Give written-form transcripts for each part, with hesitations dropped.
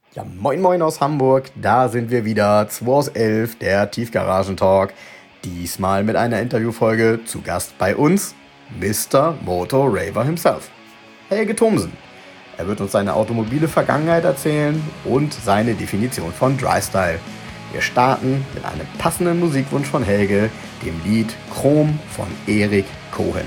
Ja, moin moin aus Hamburg, da sind wir wieder, 2 aus 11, der Tiefgaragentalk. Diesmal mit einer Interviewfolge, zu Gast bei uns, Mr. Moto Raver himself, Helge Thomsen. Er wird uns seine automobile Vergangenheit erzählen und seine Definition von Drystyle. Wir starten mit einem passenden Musikwunsch von Helge, dem Lied Chrom von Erik Cohen.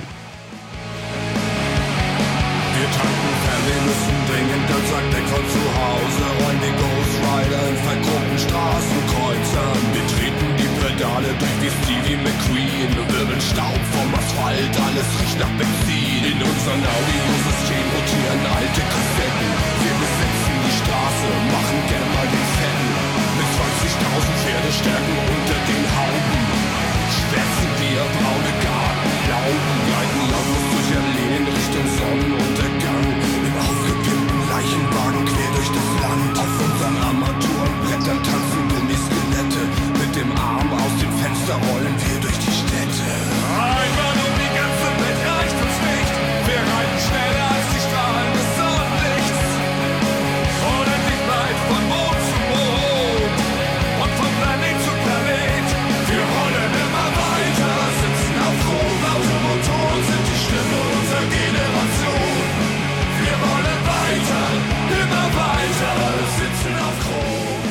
Wir tanken fern, wir müssen dringend, dann sagt der Kopf zu Hause. Rollen die Ghost Rider in verkrummten Straßenkreuzern. Wir treten die Pedale durch wie Stevie McQueen. Wir wirbeln Staub vom Asphalt, alles riecht nach Benzin. In unserem Audiosystem rotieren alte Kassetten. Wir besetzen die Straße, machen gern mal den Fetten. Mit 20.000 Pferdestärken unter den Hauben. Schwärzen wir braune Gartenlauben, gleiten lautlos durch Alleen Richtung Sonnenuntergang. Im aufgepimpten Leichenwagen quer durch das Land. Auf unseren Armaturenbrettern tanzen Gummiskelette. Mit dem Arm aus dem Fenster rollen wir durch die Städte. Einmal um die ganze Welt reicht uns nicht. Wir reiten schneller als die Strahlen des Sonnenlichts. Unendlich weit von Mond zu Mond und von Planet zu Planet. Wir rollen immer weiter, sitzen auf Chrom. Automotoren sind die Stimme unserer Generation. Wir wollen weiter, immer weiter, sitzen auf Chrom.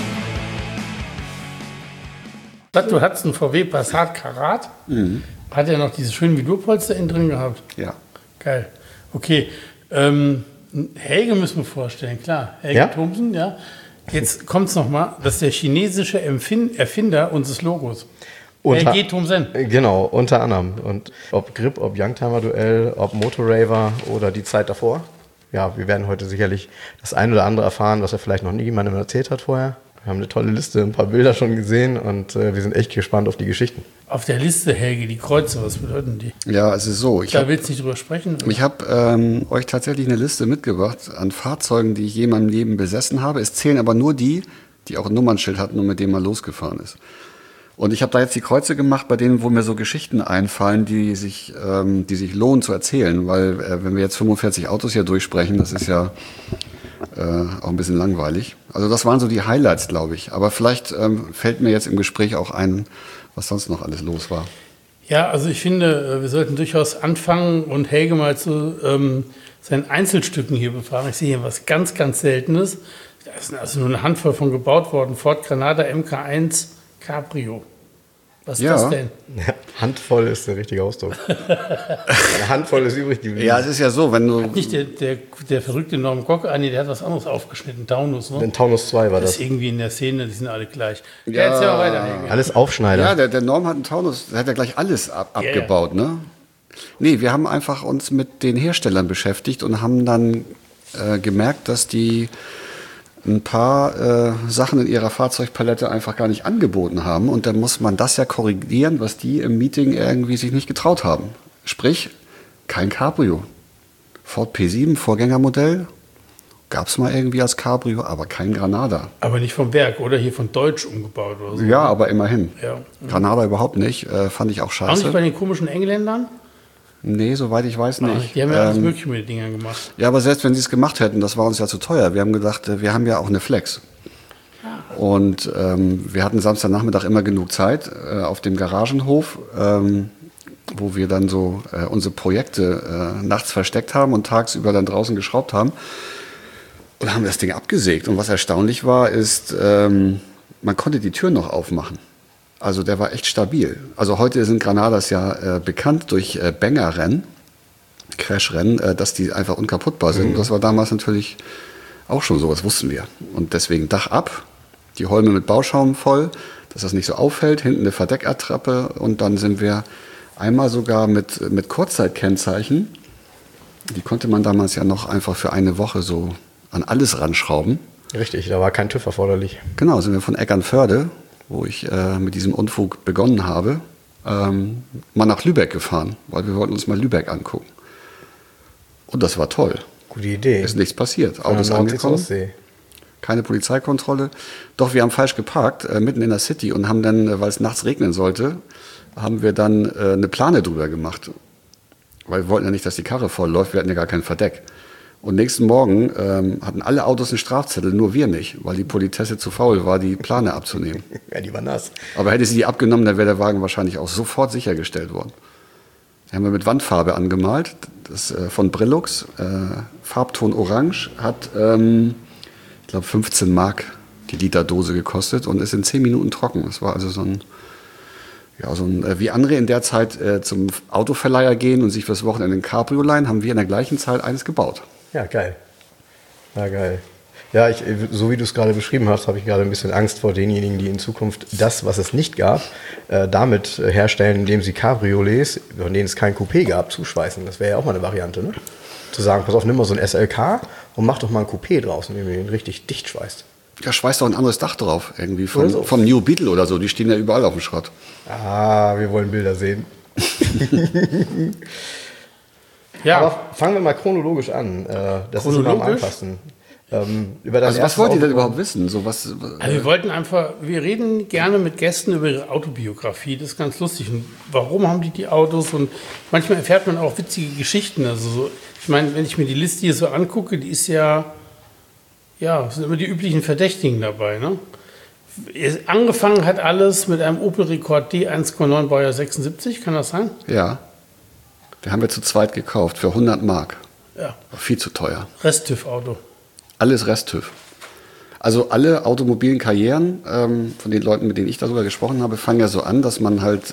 Du hattest einen VW Passat Karat. Hat er noch diese schönen Vidurpolster innen drin gehabt? Ja. Geil. Okay. Helge müssen wir vorstellen, klar. Helge Thomsen, ja. Jetzt kommt es nochmal. Das ist der chinesische Erfinder unseres Logos. Helge Thomsen. Genau, unter anderem. Und ob Grip, ob Youngtimer-Duell, ob Motorraver oder die Zeit davor. Ja, wir werden heute sicherlich das ein oder andere erfahren, was er vielleicht noch nie jemandem erzählt hat vorher. Wir haben eine tolle Liste, ein paar Bilder schon gesehen und wir sind echt gespannt auf die Geschichten. Auf der Liste, Helge, die Kreuze, was bedeuten die? Ja, es ist so. Da willst du nicht drüber sprechen? Oder? Ich habe euch tatsächlich eine Liste mitgebracht an Fahrzeugen, die ich je in meinem Leben besessen habe. Es zählen aber nur die auch ein Nummernschild hatten und mit dem man losgefahren ist. Und ich habe da jetzt die Kreuze gemacht, bei denen, wo mir so Geschichten einfallen, die sich lohnen zu erzählen. Weil wenn wir jetzt 45 Autos hier durchsprechen, das ist ja auch ein bisschen langweilig. Also das waren so die Highlights, glaube ich. Aber vielleicht fällt mir jetzt im Gespräch auch ein, was sonst noch alles los war. Ja, also ich finde, wir sollten durchaus anfangen und Helge mal zu seinen Einzelstücken hier befragen. Ich sehe hier was ganz, ganz Seltenes. Da ist also nur eine Handvoll von gebaut worden. Ford Granada MK1 Cabrio. Was ist das denn? Ja, Handvoll ist der richtige Ausdruck. Eine Handvoll ist übrig geblieben. Ja, es ist ja so, wenn du... Hat nicht der verrückte Norman Cock, der hat was anderes aufgeschnitten, Taunus, ne? Den Taunus 2 war das. Das ist irgendwie in der Szene, die sind alle gleich. Ja, erzähl mal weiter, Helge. Alles Aufschneider. Ja, der Norm hat einen Taunus, der hat ja gleich alles abgebaut, ne? Nee, wir haben einfach uns mit den Herstellern beschäftigt und haben dann gemerkt, dass die ein paar Sachen in ihrer Fahrzeugpalette einfach gar nicht angeboten haben. Und dann muss man das ja korrigieren, was die im Meeting irgendwie sich nicht getraut haben. Sprich, kein Cabrio. Ford P7, Vorgängermodell, gab es mal irgendwie als Cabrio, aber kein Granada. Aber nicht vom Werk, oder? Hier von Deutsch umgebaut oder so. Ja, aber immerhin. Ja. Granada überhaupt nicht, fand ich auch Auch scheiße. nicht bei den komischen Engländern? Nee, soweit ich weiß nicht. Die haben ja alles Mögliche mit den Dingern gemacht. Ja, aber selbst wenn sie es gemacht hätten, das war uns ja zu teuer. Wir haben gedacht, wir haben ja auch eine Flex. Und wir hatten Samstagnachmittag immer genug Zeit auf dem Garagenhof, wo wir dann so unsere Projekte nachts versteckt haben und tagsüber dann draußen geschraubt haben. Und haben das Ding abgesägt. Und was erstaunlich war, ist, man konnte die Tür noch aufmachen. Also der war echt stabil. Also heute sind Granadas ja bekannt durch Banger-Rennen, Crash-Rennen, dass die einfach unkaputtbar sind. Das war damals natürlich auch schon so, das wussten wir. Und deswegen Dach ab, die Holme mit Bauschaum voll, dass das nicht so auffällt, hinten eine Verdeckattrappe und dann sind wir einmal sogar mit Kurzzeitkennzeichen, die konnte man damals ja noch einfach für eine Woche so an alles ranschrauben. Richtig, da war kein TÜV erforderlich. Genau, sind wir von Eckernförde, wo ich mit diesem Unfug begonnen habe, mal nach Lübeck gefahren, weil wir wollten uns mal Lübeck angucken. Und das war toll. Gute Idee. Ist nichts passiert. Autos angekommen, keine Polizeikontrolle. Doch wir haben falsch geparkt, mitten in der City und haben dann, weil es nachts regnen sollte, haben wir dann eine Plane drüber gemacht. Weil wir wollten ja nicht, dass die Karre voll läuft, wir hatten ja gar kein Verdeck. Und nächsten Morgen hatten alle Autos einen Strafzettel, nur wir nicht, weil die Politesse zu faul war, die Plane abzunehmen. Ja, die war nass. Aber hätte sie die abgenommen, dann wäre der Wagen wahrscheinlich auch sofort sichergestellt worden. Die haben wir mit Wandfarbe angemalt, das von Brillux, Farbton Orange, hat, ich glaube, 15 Mark die Literdose gekostet und ist in 10 Minuten trocken. Das war also so ein, wie andere in der Zeit zum Autoverleiher gehen und sich fürs Wochenende ein Cabrio leihen, haben wir in der gleichen Zeit eines gebaut. Ja, geil. Ja, geil. Ja, so wie du es gerade beschrieben hast, habe ich gerade ein bisschen Angst vor denjenigen, die in Zukunft das, was es nicht gab, damit herstellen, indem sie Cabriolets, von denen es kein Coupé gab, zuschweißen. Das wäre ja auch mal eine Variante, ne? Zu sagen, pass auf, nimm mal so ein SLK und mach doch mal ein Coupé draus, indem du den richtig dicht schweißt. Ja, schweißt doch ein anderes Dach drauf, irgendwie vom New Beetle oder so. Die stehen ja überall auf dem Schrott. Ah, wir wollen Bilder sehen. Ja. Aber fangen wir mal chronologisch an. Das ist immer am einfachsten. Über das Was wollt ihr denn überhaupt wissen? Also wir wollten einfach, wir reden gerne mit Gästen über ihre Autobiografie, das ist ganz lustig. Und warum haben die Autos? Und manchmal erfährt man auch witzige Geschichten. Also so, ich meine, wenn ich mir die Liste hier so angucke, die ist ja, es sind immer die üblichen Verdächtigen dabei. Ne? Angefangen hat alles mit einem Opel Rekord D 1,9 Baujahr 76, kann das sein? Ja, den haben wir zu zweit gekauft für 100 Mark. Ja. War viel zu teuer. Rest-TÜV-Auto. Alles Rest-TÜV. Also alle automobilen Karrieren von den Leuten, mit denen ich darüber gesprochen habe, fangen ja so an, dass man halt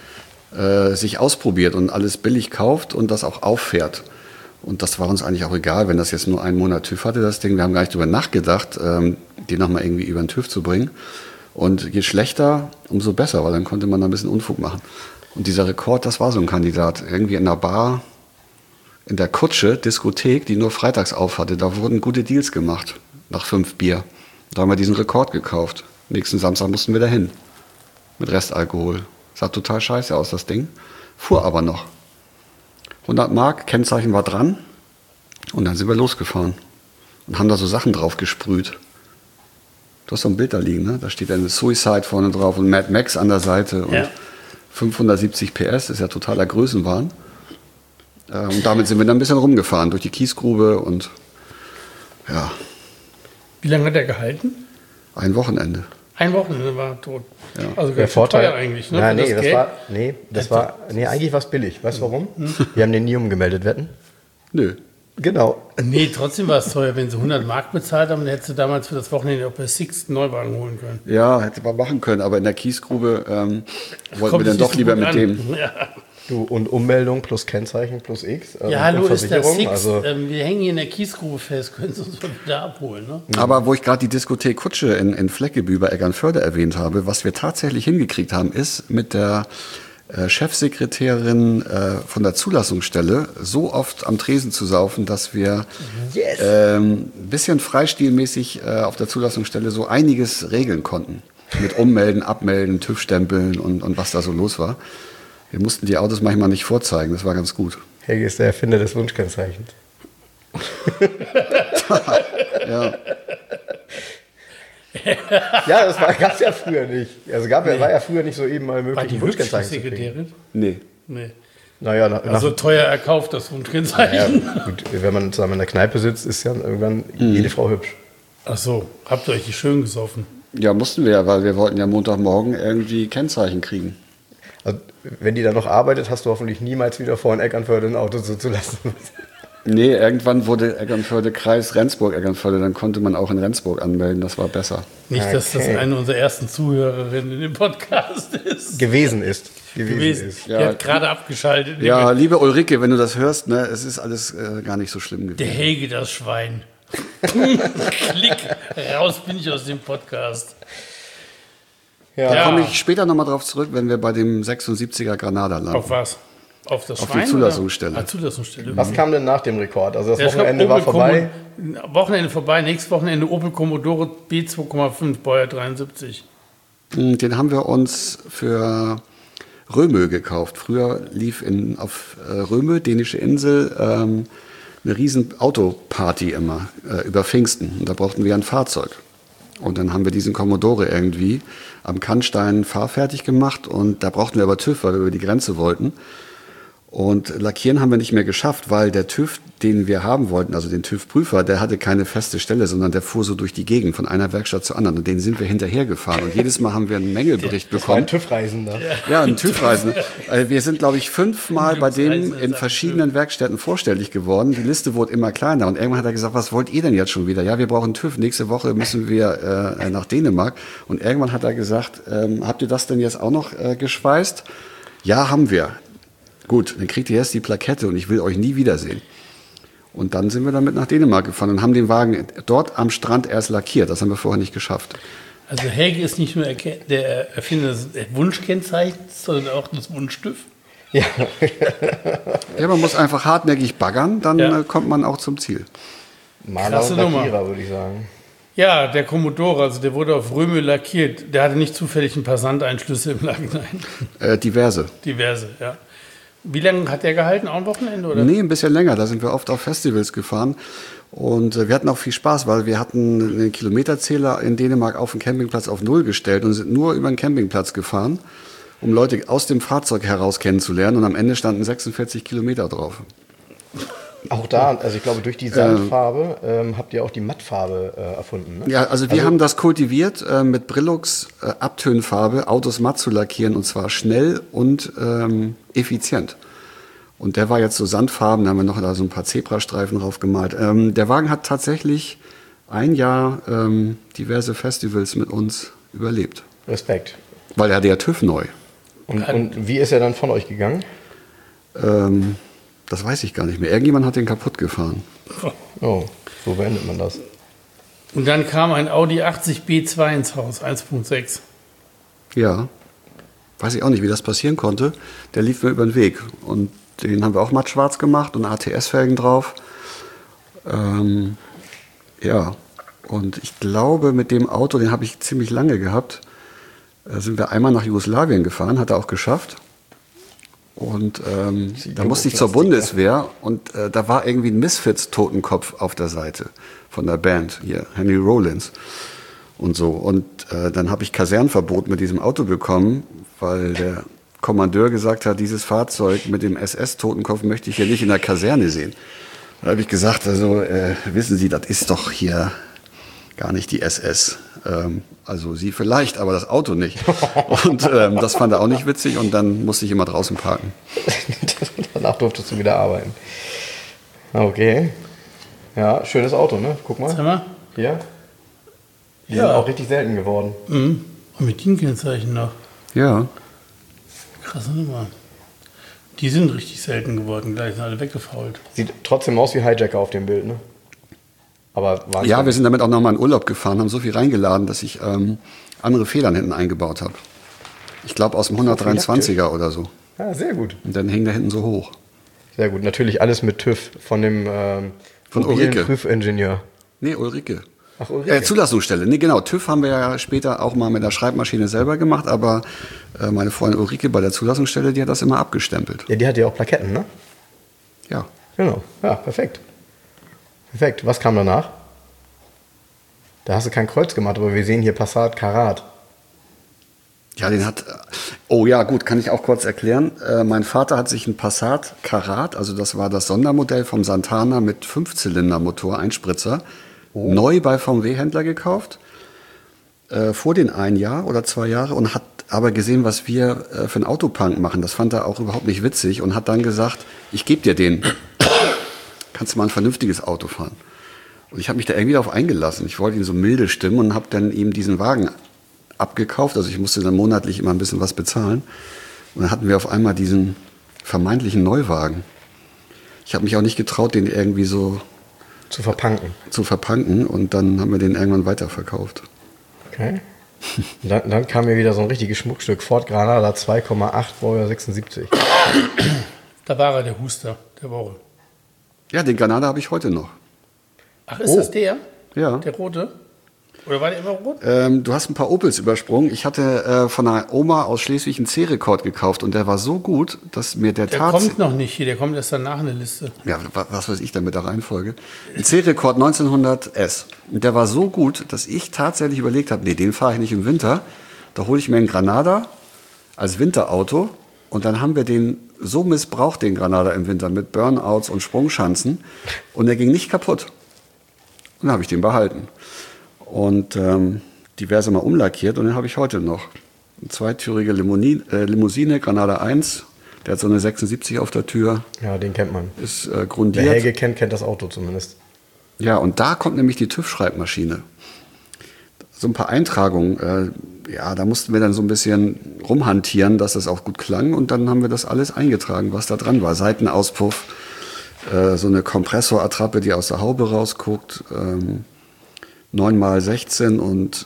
sich ausprobiert und alles billig kauft und das auch auffährt. Und das war uns eigentlich auch egal, wenn das jetzt nur einen Monat TÜV hatte, das Ding. Wir haben gar nicht darüber nachgedacht, die nochmal irgendwie über den TÜV zu bringen. Und je schlechter, umso besser, weil dann konnte man da ein bisschen Unfug machen. Und dieser Rekord, das war so ein Kandidat. Irgendwie in einer Bar, in der Kutsche, Diskothek, die nur freitags auf hatte. Da wurden gute Deals gemacht, nach 5 Bier. Da haben wir diesen Rekord gekauft. Nächsten Samstag mussten wir dahin. Mit Restalkohol. Sah total scheiße aus, das Ding. Fuhr aber noch. 100 Mark, Kennzeichen war dran. Und dann sind wir losgefahren. Und haben da so Sachen drauf gesprüht. Du hast so ein Bild da liegen, ne? Da steht eine Suicide vorne drauf und Mad Max an der Seite. Und 570 PS, ist ja totaler Größenwahn. Und damit sind wir dann ein bisschen rumgefahren, durch die Kiesgrube und ja. Wie lange hat er gehalten? Ein Wochenende. Ein Wochenende war er tot. Ja. Also Der Vorteil teuer eigentlich. Ne? Nein, eigentlich war es billig. Weißt du warum? Wir haben den nie umgemeldet, wetten? Nö. Genau. Nee, trotzdem war es teuer. Wenn sie 100 Mark bezahlt haben, dann hättest du damals für das Wochenende auch bei Six einen Neuwagen holen können. Ja, hätte man machen können, aber in der Kiesgrube wollten wir dann doch lieber mit dem. Ja. Du, und Ummeldung plus Kennzeichen plus X. Ja, hallo, ist das Six. Also Wir hängen hier in der Kiesgrube fest, können Sie uns mal wieder abholen. Ne? Aber wo ich gerade die Diskothek Kutsche in Fleckebü bei Eckernförde erwähnt habe, was wir tatsächlich hingekriegt haben, ist mit der Chefsekretärin von der Zulassungsstelle so oft am Tresen zu saufen, dass wir ein bisschen freistilmäßig auf der Zulassungsstelle so einiges regeln konnten. Mit Ummelden, Abmelden, TÜV-Stempeln und was da so los war. Wir mussten die Autos manchmal nicht vorzeigen, das war ganz gut. Helge ist der Erfinder des Wunschkennzeichens. Ja. Ja, das gab es ja früher nicht. Also war ja früher nicht so eben mal möglich, War die ein hübsche Wunschkennzeichen zu kriegen. Sekretärin? Nee. Nee. Naja, Also teuer erkauft, das Wunschkennzeichen. ja, gut, wenn man zusammen in der Kneipe sitzt, ist ja irgendwann jede Frau hübsch. Ach so, habt ihr euch die schön gesoffen? Ja, mussten wir ja, weil wir wollten ja Montagmorgen irgendwie Kennzeichen kriegen. Also, wenn die da noch arbeitet, hast du hoffentlich niemals wieder vor, in Eckernförde ein Auto zuzulassen. Nee, irgendwann wurde Eckernförde Kreis Rendsburg-Eckernförde, dann konnte man auch in Rendsburg anmelden, das war besser. Nicht, dass das Okay. eine unserer ersten Zuhörerinnen in dem Podcast ist. Gewesen ist. Die Ja. hat gerade abgeschaltet. Ja, liebe Ulrike, wenn du das hörst, ne, es ist alles gar nicht so schlimm Der gewesen. Helge, das Schwein. Klick, raus bin ich aus dem Podcast. Ja. Da komme ich später nochmal drauf zurück, wenn wir bei dem 76er Granada landen. Auf was? Auf das Auf Schwein? die Zulassungsstelle. Oder? Ah, Zulassungsstelle. Was kam denn nach dem Rekord? Also das Ja, ich glaub, Wochenende war Opel vorbei. Wochenende vorbei, nächstes Wochenende Opel Commodore B2,5, Baujahr 73. Den haben wir uns für Römö gekauft. Früher lief auf Römö, dänische Insel, eine riesen Autoparty immer über Pfingsten. Und da brauchten wir ein Fahrzeug. Und dann haben wir diesen Commodore irgendwie am Kannstein fahrfertig gemacht. Und da brauchten wir aber TÜV, weil wir über die Grenze wollten. Und lackieren haben wir nicht mehr geschafft, weil der TÜV, den wir haben wollten, also den TÜV-Prüfer, der hatte keine feste Stelle, sondern der fuhr so durch die Gegend von einer Werkstatt zur anderen. Und den sind wir hinterhergefahren. Und jedes Mal haben wir einen Mängelbericht bekommen. Ein TÜV-Reisender. Ja, ein TÜV-Reisender. Wir sind, glaube ich, 5-mal bei dem in verschiedenen Werkstätten vorstellig geworden. Die Liste wurde immer kleiner. Und irgendwann hat er gesagt, was wollt ihr denn jetzt schon wieder? Ja, wir brauchen TÜV. Nächste Woche müssen wir nach Dänemark. Und irgendwann hat er gesagt, habt ihr das denn jetzt auch noch geschweißt? Ja, haben wir. Gut, dann kriegt ihr jetzt die Plakette und ich will euch nie wiedersehen. Und dann sind wir damit nach Dänemark gefahren und haben den Wagen dort am Strand erst lackiert. Das haben wir vorher nicht geschafft. Also Helge ist nicht nur der Erfinder des Wunschkennzeichens, sondern auch des Wunsch-TÜV. Ja. Ja, man muss einfach hartnäckig baggern, dann kommt man auch zum Ziel. Maler und Lackierer, würde ich sagen. Ja, der Commodore, also der wurde auf Röme lackiert. Der hatte nicht zufällig ein paar Sandeinschlüsse im Nachhinein. Diverse, ja. Wie lange hat der gehalten? Auch ein Wochenende, oder? Nee, ein bisschen länger. Da sind wir oft auf Festivals gefahren. Und wir hatten auch viel Spaß, weil wir hatten den Kilometerzähler in Dänemark auf dem Campingplatz auf 0 gestellt und sind nur über den Campingplatz gefahren, um Leute aus dem Fahrzeug heraus kennenzulernen. Und am Ende standen 46 Kilometer drauf. Auch da, also ich glaube, durch die Sandfarbe habt ihr auch die Mattfarbe erfunden, ne? Ja, also wir haben das kultiviert, mit Brillux Abtönfarbe Autos matt zu lackieren, und zwar schnell und effizient. Und der war jetzt so sandfarben, da haben wir noch da so ein paar Zebrastreifen drauf gemalt. Der Wagen hat tatsächlich ein Jahr diverse Festivals mit uns überlebt. Respekt. Weil er hatte ja TÜV neu. Und wie ist er dann von euch gegangen? Das weiß ich gar nicht mehr. Irgendjemand hat den kaputt gefahren. Oh, so beendet man das. Und dann kam ein Audi 80 B2 ins Haus, 1.6. Ja, weiß ich auch nicht, wie das passieren konnte. Der lief mir über den Weg. Und den haben wir auch matt schwarz gemacht und ATS-Felgen drauf. Ja, und ich glaube, mit dem Auto, den habe ich ziemlich lange gehabt, sind wir einmal nach Jugoslawien gefahren, hat er auch geschafft. Und da musste ich zur Bundeswehr und da war irgendwie ein Misfits-Totenkopf auf der Seite von der Band, hier, Henry Rollins und so. Und dann habe ich Kasernenverbot mit diesem Auto bekommen, weil der Kommandeur gesagt hat, dieses Fahrzeug mit dem SS-Totenkopf möchte ich hier nicht in der Kaserne sehen. Da habe ich gesagt, also wissen Sie, das ist doch hier gar nicht die SS. Also Sie vielleicht, aber das Auto nicht. Und das fand er auch nicht witzig und dann musste ich immer draußen parken. Danach durftest du wieder arbeiten. Okay. Ja, schönes Auto, ne? Guck mal. Sag mal. Hier. Die sind auch richtig selten geworden. Mhm. Und mit DIN-Kennzeichen noch. Ja. Krasse Nummer. Die sind richtig selten geworden, gleich sind alle weggefault. Sieht trotzdem aus wie Hijacker auf dem Bild, ne? Aber ja, wir sind damit auch nochmal in Urlaub gefahren, haben so viel reingeladen, dass ich andere Federn hinten eingebaut habe. Ich glaube aus dem 123er oder so. Ja, sehr gut. Und dann hängen da hinten so hoch. Sehr gut. Natürlich alles mit TÜV von dem von Ulrike. Prüfingenieur. Nee, Ulrike. Ach, Ulrike. Zulassungsstelle. Nee, genau. TÜV haben wir ja später auch mal mit der Schreibmaschine selber gemacht, aber meine Freundin Ulrike bei der Zulassungsstelle, die hat das immer abgestempelt. Ja, die hat ja auch Plaketten, ne? Ja. Genau. Ja, perfekt. Perfekt. Was kam danach? Da hast du kein Kreuz gemacht, aber wir sehen hier Passat Karat. Ja, den hat. Oh ja, gut, kann ich auch kurz erklären. Mein Vater hat sich einen Passat Karat, also das war das Sondermodell vom Santana mit 5-Zylinder-Motor, Einspritzer, neu bei VW-Händler gekauft. Vor den 1 Jahr oder 2 Jahre und hat aber gesehen, was wir für einen Autopunk machen. Das fand er auch überhaupt nicht witzig und hat dann gesagt, ich gebe dir den. Kannst du mal ein vernünftiges Auto fahren? Und ich habe mich da irgendwie darauf eingelassen. Ich wollte ihn so milde stimmen und habe dann ihm diesen Wagen abgekauft. Also ich musste dann monatlich immer ein bisschen was bezahlen. Und dann hatten wir auf einmal diesen vermeintlichen Neuwagen. Ich habe mich auch nicht getraut, den irgendwie so zu verpunken. Und dann haben wir den irgendwann weiterverkauft. Okay. Dann kam mir wieder so ein richtiges Schmuckstück. Ford Granada 2,8, Baujahr 76. Da war er, der Huster der Woche. Ja, den Granada habe ich heute noch. Ach, ist das der? Ja. Der rote? Oder war der immer rot? Du hast ein paar Opels übersprungen. Ich hatte von einer Oma aus Schleswig einen C-Rekord gekauft und der war so gut, dass mir der kommt noch nicht hier, der kommt erst danach in der Liste. Ja, was weiß ich denn mit der Reihenfolge? Ein C-Rekord 1900S. Und der war so gut, dass ich tatsächlich überlegt habe, nee, den fahre ich nicht im Winter. Da hole ich mir einen Granada als Winterauto und dann haben wir den so missbraucht, den Granada im Winter, mit Burnouts und Sprungschanzen. Und er ging nicht kaputt. Und dann habe ich den behalten. Und diverse Mal umlackiert und den habe ich heute noch. Eine zweitürige Limousine, Granada 1. Der hat so eine 76 auf der Tür. Ja, den kennt man. Ist grundiert. Wer Helge kennt das Auto zumindest. Ja, und da kommt nämlich die TÜV-Schreibmaschine. So ein paar Eintragungen, da mussten wir dann so ein bisschen rumhantieren, dass das auch gut klang. Und dann haben wir das alles eingetragen, was da dran war. Seitenauspuff, so eine Kompressorattrappe, die aus der Haube rausguckt, 9x16 und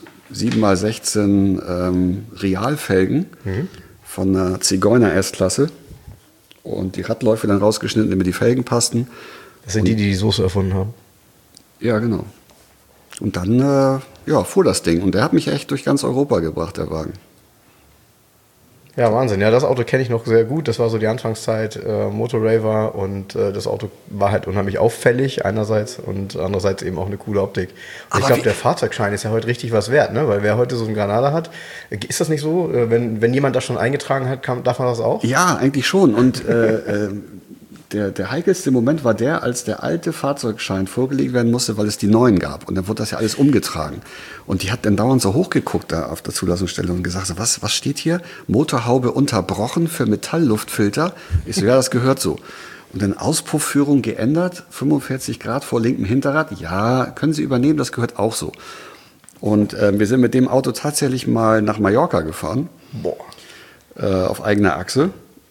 7x16 Realfelgen von einer Zigeuner S-Klasse. Und die Radläufe dann rausgeschnitten, damit die Felgen passten. Das sind die Soße erfunden haben. Ja, genau. Und dann fuhr das Ding. Und der hat mich echt durch ganz Europa gebracht, der Wagen. Ja, Wahnsinn. Ja, das Auto kenne ich noch sehr gut. Das war so die Anfangszeit Motorraver und das Auto war halt unheimlich auffällig einerseits und andererseits eben auch eine coole Optik. Und ich glaube, der Fahrzeugschein ist ja heute richtig was wert, ne? Weil wer heute so einen Granada hat, ist das nicht so? Wenn jemand das schon eingetragen hat, darf man das auch? Ja, eigentlich schon. Und der heikelste Moment war als der alte Fahrzeugschein vorgelegt werden musste, weil es die neuen gab. Und dann wurde das ja alles umgetragen. Und die hat dann dauernd so hochgeguckt da auf der Zulassungsstelle und gesagt, so, was steht hier? Motorhaube unterbrochen für Metallluftfilter. Ich so, ja, das gehört so. Und dann Auspuffführung geändert, 45 Grad vor linkem Hinterrad. Ja, können Sie übernehmen, das gehört auch so. Und wir sind mit dem Auto tatsächlich mal nach Mallorca gefahren. Auf eigener Achse.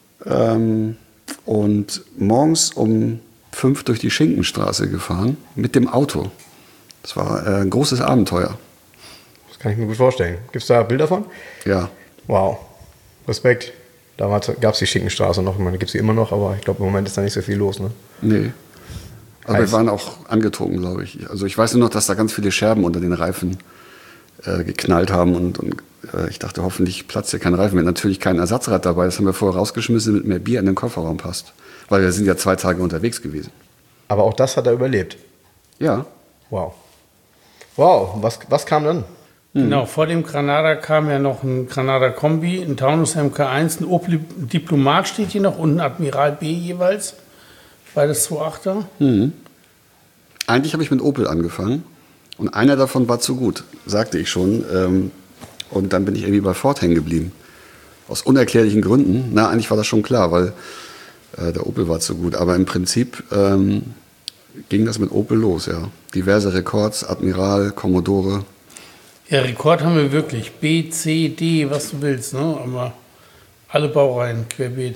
Und morgens um 5 durch die Schinkenstraße gefahren mit dem Auto. Das war ein großes Abenteuer. Das kann ich mir gut vorstellen. Gibt es da Bilder von? Ja. Wow. Respekt. Damals gab es die Schinkenstraße noch. Ich meine, gibt es sie immer noch, aber ich glaube, im Moment ist da nicht so viel los. Ne? Nee. Aber wir waren auch angetrunken, glaube ich. Also ich weiß nur noch, dass da ganz viele Scherben unter den Reifen geknallt haben und ich dachte, hoffentlich platzt hier kein Reifen. Wir hatten natürlich kein Ersatzrad dabei, das haben wir vorher rausgeschmissen, damit mehr Bier in den Kofferraum passt. Weil wir sind ja 2 Tage unterwegs gewesen. Aber auch das hat er überlebt? Ja. Wow. Wow, was kam dann? Genau, vor dem Granada kam ja noch ein Granada Kombi, ein Taunus MK1, ein Opel Diplomat steht hier noch und ein Admiral B jeweils. Beides 2.8er. Eigentlich habe ich mit Opel angefangen. Und einer davon war zu gut, sagte ich schon. Und dann bin ich irgendwie bei Ford hängen geblieben. Aus unerklärlichen Gründen. Na, eigentlich war das schon klar, weil der Opel war zu gut. Aber im Prinzip ging das mit Opel los, ja. Diverse Rekords, Admiral, Commodore. Ja, Rekord haben wir wirklich. B, C, D, was du willst, ne? Aber alle Baureihen querbeet.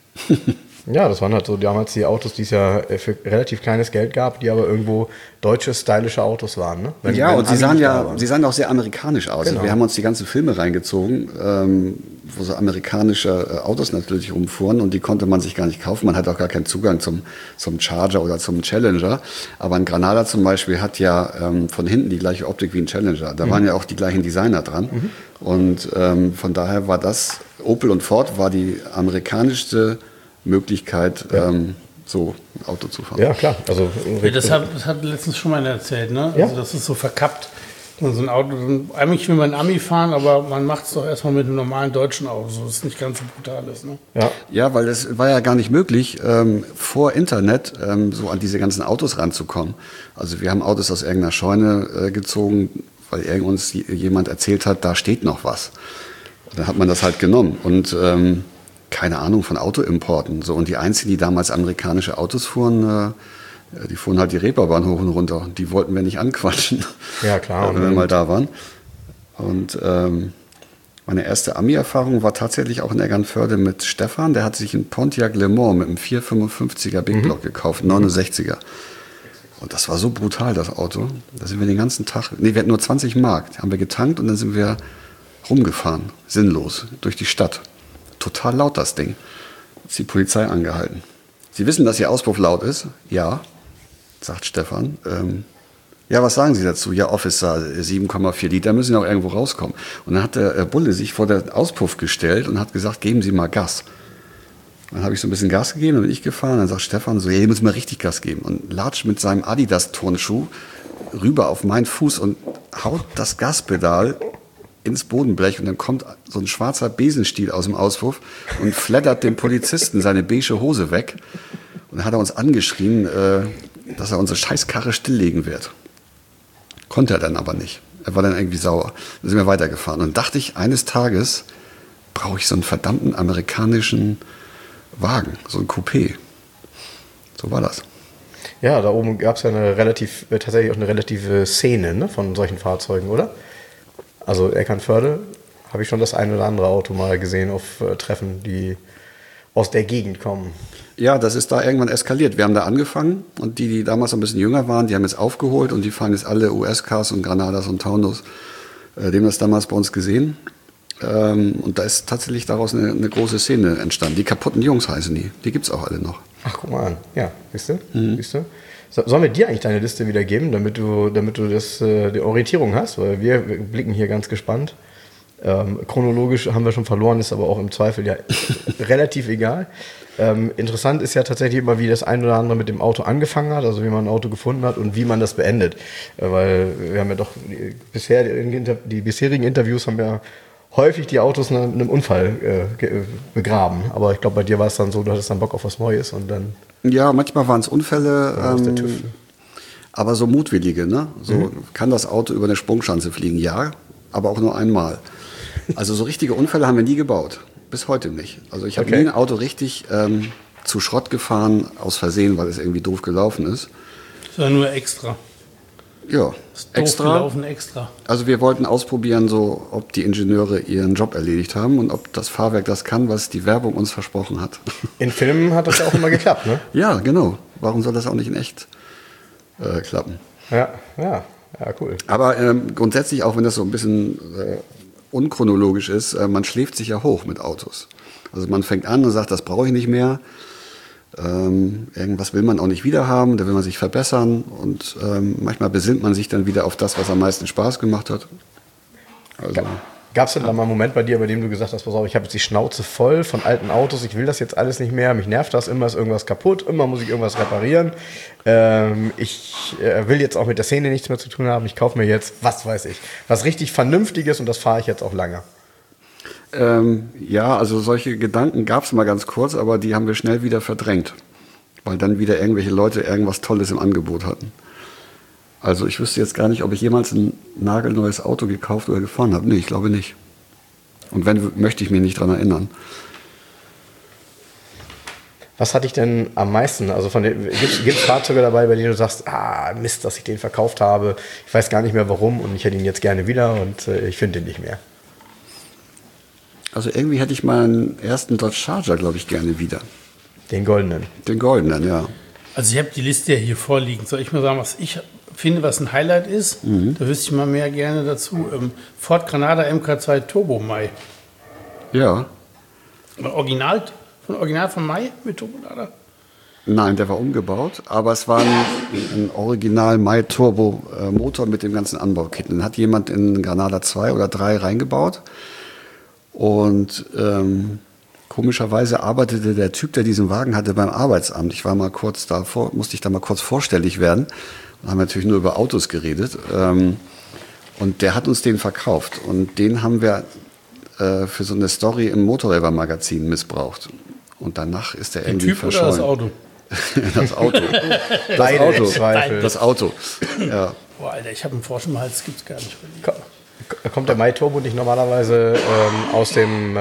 Ja, das waren halt so damals die Autos, die es ja für relativ kleines Geld gab, die aber irgendwo deutsche, stylische Autos waren. Ne? Und sie sahen auch sehr amerikanisch aus. Genau. Wir haben uns die ganzen Filme reingezogen, wo so amerikanische Autos natürlich rumfuhren und die konnte man sich gar nicht kaufen. Man hatte auch gar keinen Zugang zum Charger oder zum Challenger. Aber ein Granada zum Beispiel hat ja von hinten die gleiche Optik wie ein Challenger. Da waren ja auch die gleichen Designer dran. Und von daher war das, Opel und Ford war die amerikanischste Möglichkeit, so ein Auto zu fahren. Ja, klar. Also, ja, das hat letztens schon mal erzählt, ne? Ja. Also das ist so verkappt. So ein Auto, eigentlich will man Ami fahren, aber man macht es doch erstmal mit einem normalen deutschen Auto, so dass es nicht ganz so brutal ist. Ne? Ja, weil es war ja gar nicht möglich, vor Internet so an diese ganzen Autos ranzukommen. Also wir haben Autos aus irgendeiner Scheune gezogen, weil uns jemand erzählt hat, da steht noch was. Und dann hat man das halt genommen und keine Ahnung von Autoimporten. So. Und die einzigen, die damals amerikanische Autos fuhren, die fuhren halt die Reeperbahn hoch und runter. Die wollten wir nicht anquatschen. Ja, klar. wenn wir mal da waren. Und meine erste Ami-Erfahrung war tatsächlich auch in Eckernförde mit Stefan. Der hat sich einen Pontiac Le Mans mit einem 455er Big Block gekauft, 69er. Und das war so brutal, das Auto. Da sind wir den ganzen Tag, wir hatten nur 20 Mark. Haben wir getankt und dann sind wir rumgefahren, sinnlos, durch die Stadt. Total laut, das Ding. Ist die Polizei angehalten. Sie wissen, dass Ihr Auspuff laut ist? Ja, sagt Stefan. Ja, was sagen Sie dazu? Ja, Officer, 7,4 Liter müssen ja auch irgendwo rauskommen. Und dann hat der Bulle sich vor den Auspuff gestellt und hat gesagt, geben Sie mal Gas. Dann habe ich so ein bisschen Gas gegeben, dann bin ich gefahren. Dann sagt Stefan so, ja, hier müssen wir richtig Gas geben. Und latscht mit seinem Adidas-Turnschuh rüber auf meinen Fuß und haut das Gaspedal ins Bodenblech und dann kommt so ein schwarzer Besenstiel aus dem Auspuff und flattert dem Polizisten seine beige Hose weg. Und dann hat er uns angeschrien, dass er unsere Scheißkarre stilllegen wird. Konnte er dann aber nicht. Er war dann irgendwie sauer. Dann sind wir weitergefahren. Und dachte ich, eines Tages brauche ich so einen verdammten amerikanischen Wagen, so ein Coupé. So war das. Ja, da oben gab es ja tatsächlich auch eine relative Szene, ne, von solchen Fahrzeugen, oder? Also Eckernförde habe ich schon das ein oder andere Auto mal gesehen auf Treffen, die aus der Gegend kommen. Ja, das ist da irgendwann eskaliert. Wir haben da angefangen und die damals ein bisschen jünger waren, die haben jetzt aufgeholt und die fahren jetzt alle US-Cars und Granadas und Taunus. Die haben das damals bei uns gesehen. Und da ist tatsächlich daraus eine große Szene entstanden. Die kaputten Jungs heißen die. Die gibt es auch alle noch. Ach, guck mal an. Ja, siehst du? Siehst du? Sollen wir dir eigentlich deine Liste wieder geben, damit du die Orientierung hast? Weil wir blicken hier ganz gespannt. Chronologisch haben wir schon verloren, ist aber auch im Zweifel ja relativ egal. Interessant ist ja tatsächlich immer, wie das ein oder andere mit dem Auto angefangen hat, also wie man ein Auto gefunden hat und wie man das beendet. Weil wir haben ja doch die bisherigen Interviews haben ja häufig die Autos in einem Unfall begraben. Aber ich glaube, bei dir war es dann so, du hattest dann Bock auf was Neues und dann... Ja, manchmal waren es Unfälle, der TÜV. aber so mutwillige. Ne? So kann das Auto über eine Sprungschanze fliegen, ja, aber auch nur einmal. Also so richtige Unfälle haben wir nie gebaut, bis heute nicht. Also ich habe nie ein Auto richtig zu Schrott gefahren, aus Versehen, weil es irgendwie doof gelaufen ist. Das war nur extra. Ja, Das ist doof gelaufen extra. Also wir wollten ausprobieren, so, ob die Ingenieure ihren Job erledigt haben und ob das Fahrwerk das kann, was die Werbung uns versprochen hat. In Filmen hat das ja auch immer geklappt, ne? Ja, genau. Warum soll das auch nicht in echt klappen? Ja, cool. Aber grundsätzlich, auch wenn das so ein bisschen unchronologisch ist, man schläft sich ja hoch mit Autos. Also man fängt an und sagt, das brauche ich nicht mehr. Irgendwas will man auch nicht wieder haben, da will man sich verbessern und manchmal besinnt man sich dann wieder auf das, was am meisten Spaß gemacht hat. Also, Gab es denn da mal einen Moment bei dir, bei dem du gesagt hast, pass auf, ich habe jetzt die Schnauze voll von alten Autos, ich will das jetzt alles nicht mehr, mich nervt das, immer ist irgendwas kaputt, immer muss ich irgendwas reparieren. Ich will jetzt auch mit der Szene nichts mehr zu tun haben, ich kaufe mir jetzt, was weiß ich, was richtig Vernünftiges und das fahre ich jetzt auch lange. ja, also solche Gedanken gab es mal ganz kurz, aber die haben wir schnell wieder verdrängt, weil dann wieder irgendwelche Leute irgendwas Tolles im Angebot hatten. Also ich wüsste jetzt gar nicht, ob ich jemals ein nagelneues Auto gekauft oder gefahren habe. Nee, ich glaube nicht. Und wenn, möchte ich mich nicht dran erinnern. Was hat dich denn am meisten, also gibt es Fahrzeuge dabei, bei denen du sagst, Mist, dass ich den verkauft habe, ich weiß gar nicht mehr warum und ich hätte ihn jetzt gerne wieder und ich finde den nicht mehr. Also irgendwie hätte ich meinen ersten Dodge Charger, glaube ich, gerne wieder. Den goldenen. Den goldenen, ja. Also ich habe die Liste ja hier vorliegen. Soll ich mal sagen, was ich finde, was ein Highlight ist? Da wüsste ich mal mehr gerne dazu. Ford Granada MK2 Turbo Mai. Ja. Original von Mai mit Turbolader? Nein, der war umgebaut, aber es war ein Original Mai Turbo Motor mit dem ganzen Anbaukit. Den hat jemand in Granada 2 oder 3 reingebaut. Und komischerweise arbeitete der Typ, der diesen Wagen hatte, beim Arbeitsamt. Ich war mal kurz davor, musste ich da mal kurz vorstellig werden. Und haben natürlich nur über Autos geredet. Und der hat uns den verkauft. Und den haben wir für so eine Story im Motorräder-Magazin missbraucht. Und danach ist der irgendwie verschollen. Oder das Auto? Das Auto. Das Auto. Ja. Boah, Alter, ich habe einen Frosch im Hals, das gibt's gar nicht. Kommt der Mai Turbo nicht normalerweise aus dem...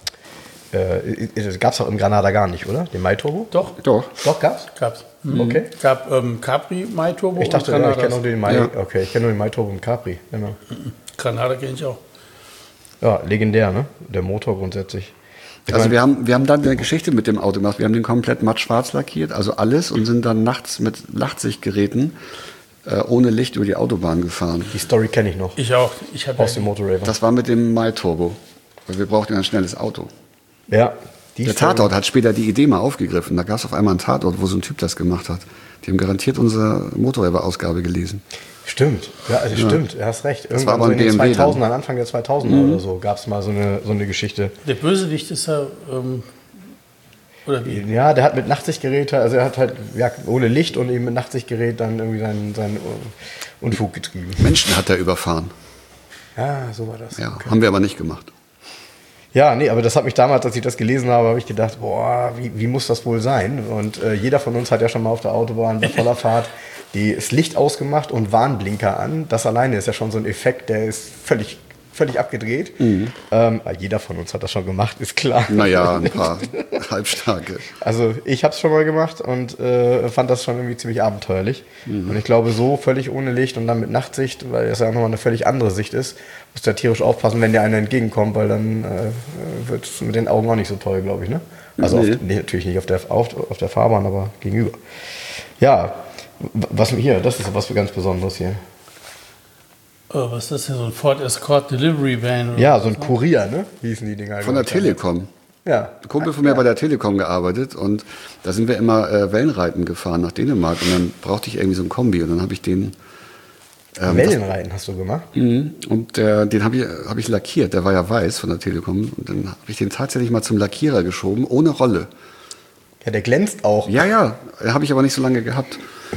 gab es auch im Granada gar nicht, oder? Den Mai Turbo? Doch, gab's? Gab's. Okay. Gab Capri Mai Turbo. Ich dachte, und ich kenne nur den Mai. Ja. Okay, ich kenne nur den Mai Turbo und Capri. Genau. Granada kenne ich auch. Ja, legendär, ne? Der Motor grundsätzlich. Also wir haben dann eine Geschichte mit dem Auto gemacht. Wir haben den komplett matt schwarz lackiert, also alles, und sind dann nachts mit Nachtsichtgeräten ohne Licht über die Autobahn gefahren. Die Story kenne ich noch. Ich auch. Ich habe Aus dem Motorräder. Das war mit dem Mai Turbo, weil wir brauchten ein schnelles Auto. Ja. Der Tatort hat später die Idee mal aufgegriffen. Da gab es auf einmal einen Tatort, wo so ein Typ das gemacht hat. Die haben garantiert unsere Motorräder-Ausgabe gelesen. Stimmt, ja, also stimmt, du hast recht. Das war Irgendwann aber so in ein den BMW 2000ern, Anfang der 2000er oder so, gab es mal so eine Geschichte. Der Bösewicht ist ja, oder wie? Ja, der hat mit Nachtsichtgerät, also er hat halt ohne Licht und eben mit Nachtsichtgerät dann irgendwie seinen Unfug getrieben. Menschen hat er überfahren. Ja, so war das. Ja, haben wir aber nicht gemacht. Ja, nee, aber das hat mich damals, als ich das gelesen habe, habe ich gedacht, boah, wie muss das wohl sein? Und jeder von uns hat ja schon mal auf der Autobahn bei voller Fahrt das Licht ausgemacht und Warnblinker an. Das alleine ist ja schon so ein Effekt, der ist völlig abgedreht. Jeder von uns hat das schon gemacht, ist klar. Naja, ein paar halbstarke. Also ich habe es schon mal gemacht und fand das schon irgendwie ziemlich abenteuerlich. Und ich glaube, so völlig ohne Licht und dann mit Nachtsicht, weil das ja nochmal eine völlig andere Sicht ist, musst du ja tierisch aufpassen, wenn dir einer entgegenkommt, weil dann wird es mit den Augen auch nicht so toll, glaube ich. Ne? Also natürlich nicht auf der Fahrbahn, aber gegenüber. Ja, was hier, das ist was für ganz Besonderes hier. Oh, was ist das hier, so ein Ford Escort Delivery Van? Oder ja, so ein Kurier, ne? Wie hießen die Dinger? Von der Telekom. Ja. Ein Kumpel von mir bei der Telekom gearbeitet und da sind wir immer Wellenreiten gefahren nach Dänemark und dann brauchte ich irgendwie so ein Kombi und dann habe ich den... Wellenreiten hast du gemacht? Und den hab ich lackiert, der war ja weiß von der Telekom und dann habe ich den tatsächlich mal zum Lackierer geschoben, ohne Rolle. Ja, der glänzt auch. Ja, habe ich aber nicht so lange gehabt.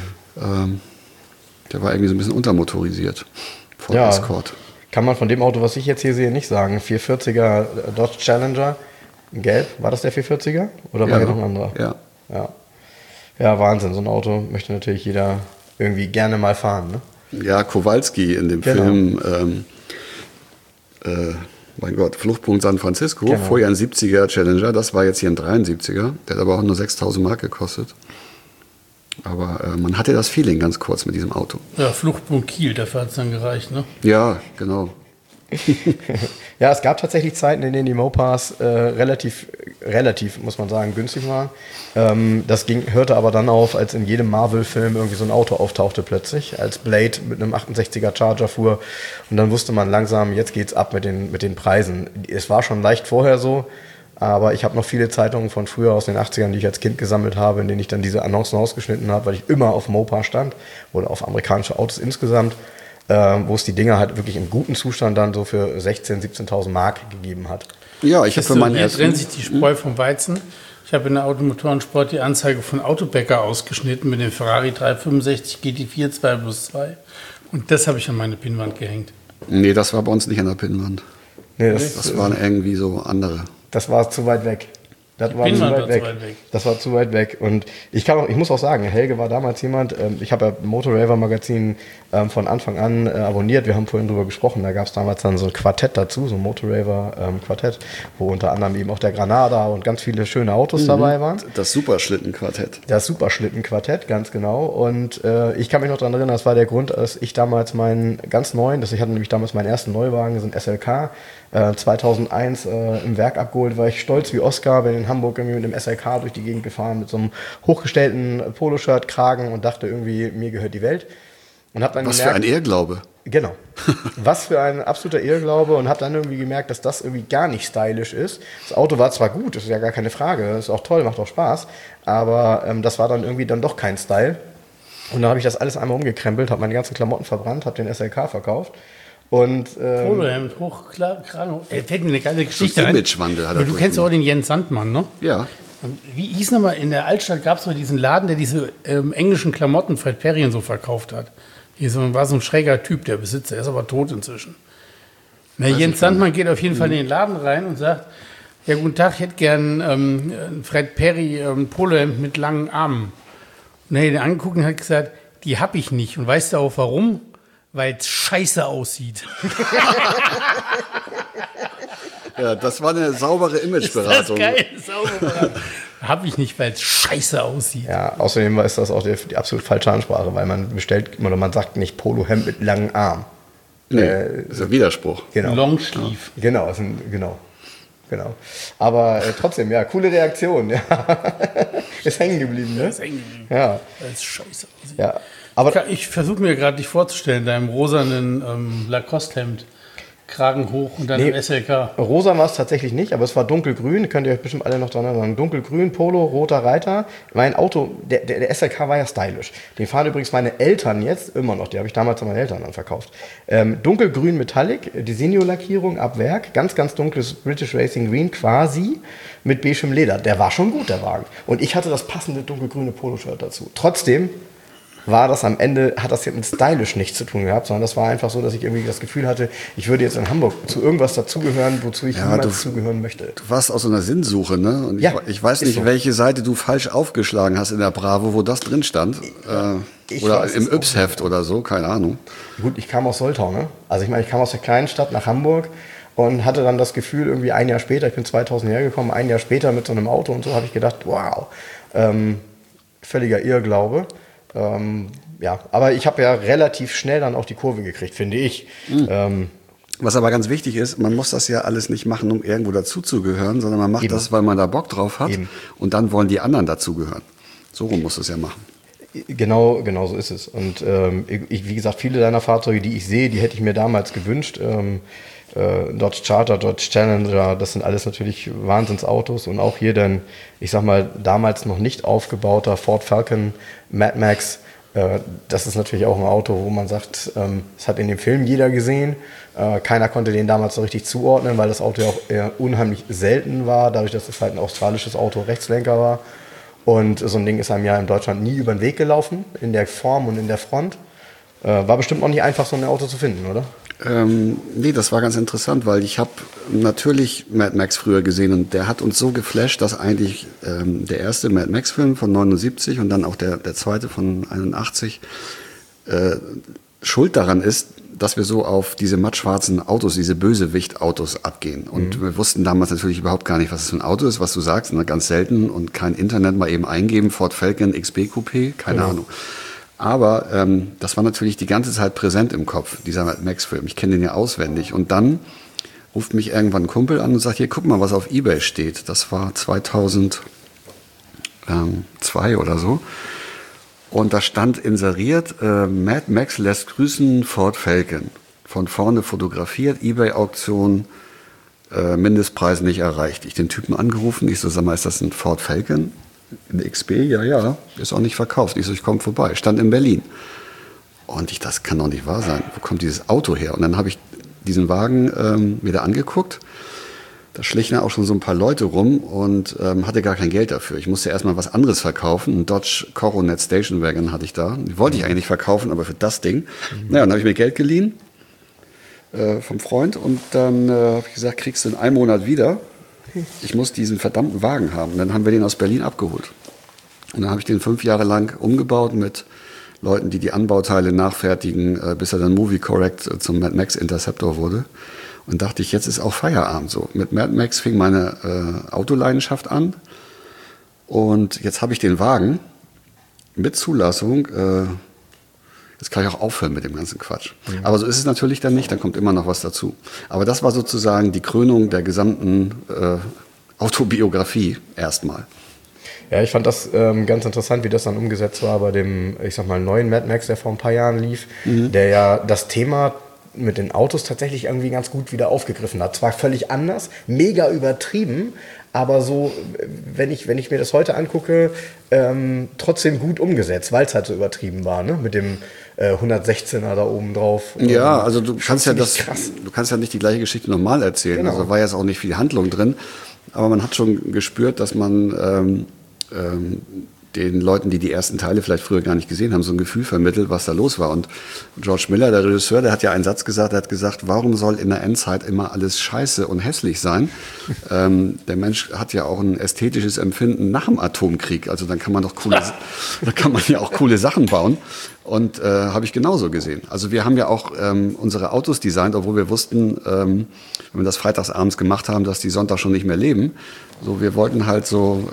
Der war irgendwie so ein bisschen untermotorisiert. Ford Escort. Kann man von dem Auto, was ich jetzt hier sehe, nicht sagen. 440er Dodge Challenger, in gelb. War das der 440er? Oder war hier noch ein anderer? Ja, Wahnsinn. So ein Auto möchte natürlich jeder irgendwie gerne mal fahren, ne? Ja, Kowalski in dem Film, mein Gott, Fluchtpunkt San Francisco, vorher ein 70er Challenger, das war jetzt hier ein 73er, der hat aber auch nur 6.000 Mark gekostet. Aber man hatte das Feeling ganz kurz mit diesem Auto. Ja, Fluchtpunkt Kiel, dafür hat es dann gereicht, ne? Ja, genau. Ja, es gab tatsächlich Zeiten, in denen die Mopars relativ, muss man sagen, günstig waren. Das hörte aber dann auf, als in jedem Marvel-Film irgendwie so ein Auto auftauchte plötzlich, als Blade mit einem 68er Charger fuhr. Und dann wusste man langsam, jetzt geht's ab mit den Preisen. Es war schon leicht vorher so, aber ich habe noch viele Zeitungen von früher aus den 80ern, die ich als Kind gesammelt habe, in denen ich dann diese Annoncen ausgeschnitten habe, weil ich immer auf Mopar stand oder auf amerikanische Autos insgesamt. Wo es die Dinger halt wirklich im guten Zustand dann so für 16.000, 17.000 Mark gegeben hat. Ja, ich habe für meinen ersten... Hier trennt sich die Spreu vom Weizen. Ich habe in der Automotorensport die Anzeige von Autobäcker ausgeschnitten mit dem Ferrari 365 GT4 2+2. Und das habe ich an meine Pinnwand gehängt. Nee, das war bei uns nicht an der Pinnwand. Nee, das waren irgendwie so andere. Das war zu weit weg. Das war zu weit weg. Das war zu weit weg. Und ich muss auch sagen, Helge war damals jemand, ich habe ja Motorraver Magazin von Anfang an abonniert. Wir haben vorhin drüber gesprochen. Da gab es damals dann so ein Quartett dazu, so ein Motorraver Quartett, wo unter anderem eben auch der Granada und ganz viele schöne Autos dabei waren. Das Superschlitten-Quartett. Das Superschlitten-Quartett, ganz genau. Und ich kann mich noch daran erinnern, das war der Grund, dass ich damals meinen ganz neuen, ich hatte nämlich damals meinen ersten Neuwagen, so ein SLK, 2001 im Werk abgeholt, war ich stolz wie Oscar, bin in Hamburg irgendwie mit einem SLK durch die Gegend gefahren, mit so einem hochgestellten Poloshirt, Kragen und dachte irgendwie, mir gehört die Welt. Und hab dann Was für ein Irrglaube. Genau. Was für ein absoluter Irrglaube und habe dann irgendwie gemerkt, dass das irgendwie gar nicht stylisch ist. Das Auto war zwar gut, das ist ja gar keine Frage, ist auch toll, macht auch Spaß, aber das war dann irgendwie dann doch kein Style. Und dann habe ich das alles einmal umgekrempelt, habe meine ganzen Klamotten verbrannt, habe den SLK verkauft. Und Polohemd, Hochkragen. Fällt mir eine geile Geschichte ein. Imagewandel hat er. Du kennst ja auch den Jens Sandmann, ne? Ja. Und wie hieß nochmal, in der Altstadt gab es mal diesen Laden, der diese englischen Klamotten Fred Perry und so verkauft hat. War so ein schräger Typ, der Besitzer, er ist aber tot inzwischen. Na, Jens Sandmann geht auf jeden Fall in den Laden rein und sagt, ja, guten Tag, ich hätte gern Fred Perry Polohemd mit langen Armen. Und er hat ihn angeguckt und hat gesagt, die hab ich nicht. Und weißt du auch warum? Weil es scheiße aussieht. Ja, das war eine saubere Imageberatung. Das ist geil, saubere. Habe ich nicht, weil es scheiße aussieht. Ja, außerdem ist das auch die absolut falsche Ansprache, weil man bestellt oder man sagt nicht Polohemd mit langen Armen. Nee, das ist ein Widerspruch. Genau. Longsleeve. Genau, genau. Aber trotzdem, ja, coole Reaktion. Ja. Ist hängen geblieben, ne? Ist hängen geblieben. Ja. Weil es scheiße aussieht. Ja. Aber ich versuche mir gerade dich vorzustellen, deinem rosanen Lacoste-Hemd. Kragen hoch und dann im SLK. Rosa war es tatsächlich nicht, aber es war dunkelgrün. Könnt ihr euch bestimmt alle noch dran erinnern. Dunkelgrün, Polo, roter Reiter. Mein Auto, der SLK war ja stylisch. Den fahren übrigens meine Eltern jetzt immer noch. Die habe ich damals an meine Eltern dann verkauft. Dunkelgrün Metallic, Designo-Lackierung ab Werk. Ganz, ganz dunkles British Racing Green quasi mit beigem Leder. Der war schon gut, der Wagen. Und ich hatte das passende dunkelgrüne Poloshirt dazu. Trotzdem war das am Ende, hat das jetzt mit stylisch nichts zu tun gehabt, sondern das war einfach so, dass ich irgendwie das Gefühl hatte, ich würde jetzt in Hamburg zu irgendwas dazugehören, wozu ich niemals zugehören möchte. Du warst aus so einer Sinnsuche, ne? Und ja, ich weiß nicht, so, welche Seite du falsch aufgeschlagen hast in der Bravo, wo das drin stand. Oder im Yps-Heft oder so, keine Ahnung. Gut, ich kam aus Soltau, ne? Also ich meine, ich kam aus der kleinen Stadt nach Hamburg und hatte dann das Gefühl, irgendwie ein Jahr später, ich bin 2000 hergekommen, ein Jahr später mit so einem Auto und so, habe ich gedacht, wow, völliger Irrglaube. Ja, aber ich habe ja relativ schnell dann auch die Kurve gekriegt, finde ich. Was aber ganz wichtig ist, man muss das ja alles nicht machen, um irgendwo dazuzugehören, sondern man macht das, weil man da Bock drauf hat. Und dann wollen die anderen dazugehören. So rum muss es ja machen. Genau so ist es. Und wie gesagt, viele deiner Fahrzeuge, die ich sehe, die hätte ich mir damals gewünscht. Dodge Charger, Dodge Challenger, das sind alles natürlich Wahnsinnsautos. Und auch hier dann, ich sag mal, damals noch nicht aufgebauter Ford Falcon Mad Max. Das ist natürlich auch ein Auto, wo man sagt, das hat in dem Film jeder gesehen. Keiner konnte den damals so richtig zuordnen, weil das Auto ja auch eher unheimlich selten war, dadurch, dass es halt ein australisches Auto Rechtslenker war. Und so ein Ding ist einem ja in Deutschland nie über den Weg gelaufen, in der Form und in der Front. War bestimmt auch nicht einfach, so ein Auto zu finden, oder? Nee, das war ganz interessant, weil ich habe natürlich Mad Max früher gesehen und der hat uns so geflasht, dass eigentlich der erste Mad Max-Film von 79 und dann auch der zweite von 81 schuld daran ist, dass wir so auf diese mattschwarzen Autos, diese Bösewicht-Autos abgehen. Und wir wussten damals natürlich überhaupt gar nicht, was das für ein Auto ist, was du sagst, ne? Ganz selten und kein Internet mal eben eingeben, Ford Falcon XB Coupé, keine Ahnung. Aber das war natürlich die ganze Zeit präsent im Kopf, dieser Mad Max-Film. Ich kenne den ja auswendig. Und dann ruft mich irgendwann ein Kumpel an und sagt, hier, guck mal, was auf eBay steht. Das war 2002 oder so. Und da stand inseriert, Mad Max lässt grüßen Ford Falcon. Von vorne fotografiert, eBay-Auktion, Mindestpreis nicht erreicht. Ich den Typen angerufen, ich so, sag mal, ist das ein Ford Falcon? Ein XB? Ja, ist auch nicht verkauft. Ich so, ich komme vorbei. Stand in Berlin. Und ich, das kann doch nicht wahr sein. Wo kommt dieses Auto her? Und dann habe ich diesen Wagen wieder angeguckt. Da schlichen auch schon so ein paar Leute rum und hatte gar kein Geld dafür. Ich musste erstmal was anderes verkaufen. Ein Dodge Coronet Station Wagon hatte ich da. Die wollte ich eigentlich verkaufen, aber für das Ding. Naja, dann habe ich mir Geld geliehen vom Freund und dann habe ich gesagt, kriegst du in einem Monat wieder. Ich muss diesen verdammten Wagen haben. Und dann haben wir den aus Berlin abgeholt. Und dann habe ich den 5 Jahre lang umgebaut mit Leuten, die Anbauteile nachfertigen, bis er dann Movie Correct zum Mad Max Interceptor wurde. Und dachte ich, jetzt ist auch Feierabend so. Mit Mad Max fing meine Autoleidenschaft an. Und jetzt habe ich den Wagen mit Zulassung. Jetzt kann ich auch aufhören mit dem ganzen Quatsch. Aber so ist es natürlich dann nicht, dann kommt immer noch was dazu. Aber das war sozusagen die Krönung der gesamten Autobiografie erstmal. Ja, ich fand das ganz interessant, wie das dann umgesetzt war bei dem, ich sag mal, neuen Mad Max, der vor ein paar Jahren lief, der ja das Thema mit den Autos tatsächlich irgendwie ganz gut wieder aufgegriffen hat. Zwar völlig anders, mega übertrieben, aber so, wenn ich mir das heute angucke, trotzdem gut umgesetzt, weil es halt so übertrieben war, ne? Mit dem 116er da oben drauf. Ja, also du kannst ja nicht die gleiche Geschichte nochmal erzählen. Genau. Also war jetzt auch nicht viel Handlung drin, aber man hat schon gespürt, dass man den Leuten, die ersten Teile vielleicht früher gar nicht gesehen haben, so ein Gefühl vermittelt, was da los war. Und George Miller, der Regisseur, der hat ja einen Satz gesagt, der hat gesagt, warum soll in der Endzeit immer alles scheiße und hässlich sein? Der Mensch hat ja auch ein ästhetisches Empfinden nach dem Atomkrieg. Also dann kann man doch da kann man ja auch coole Sachen bauen. Und habe ich genauso gesehen. Also wir haben ja auch unsere Autos designt, obwohl wir wussten, wenn wir das freitagsabends gemacht haben, dass die Sonntag schon nicht mehr leben. So, wir wollten halt so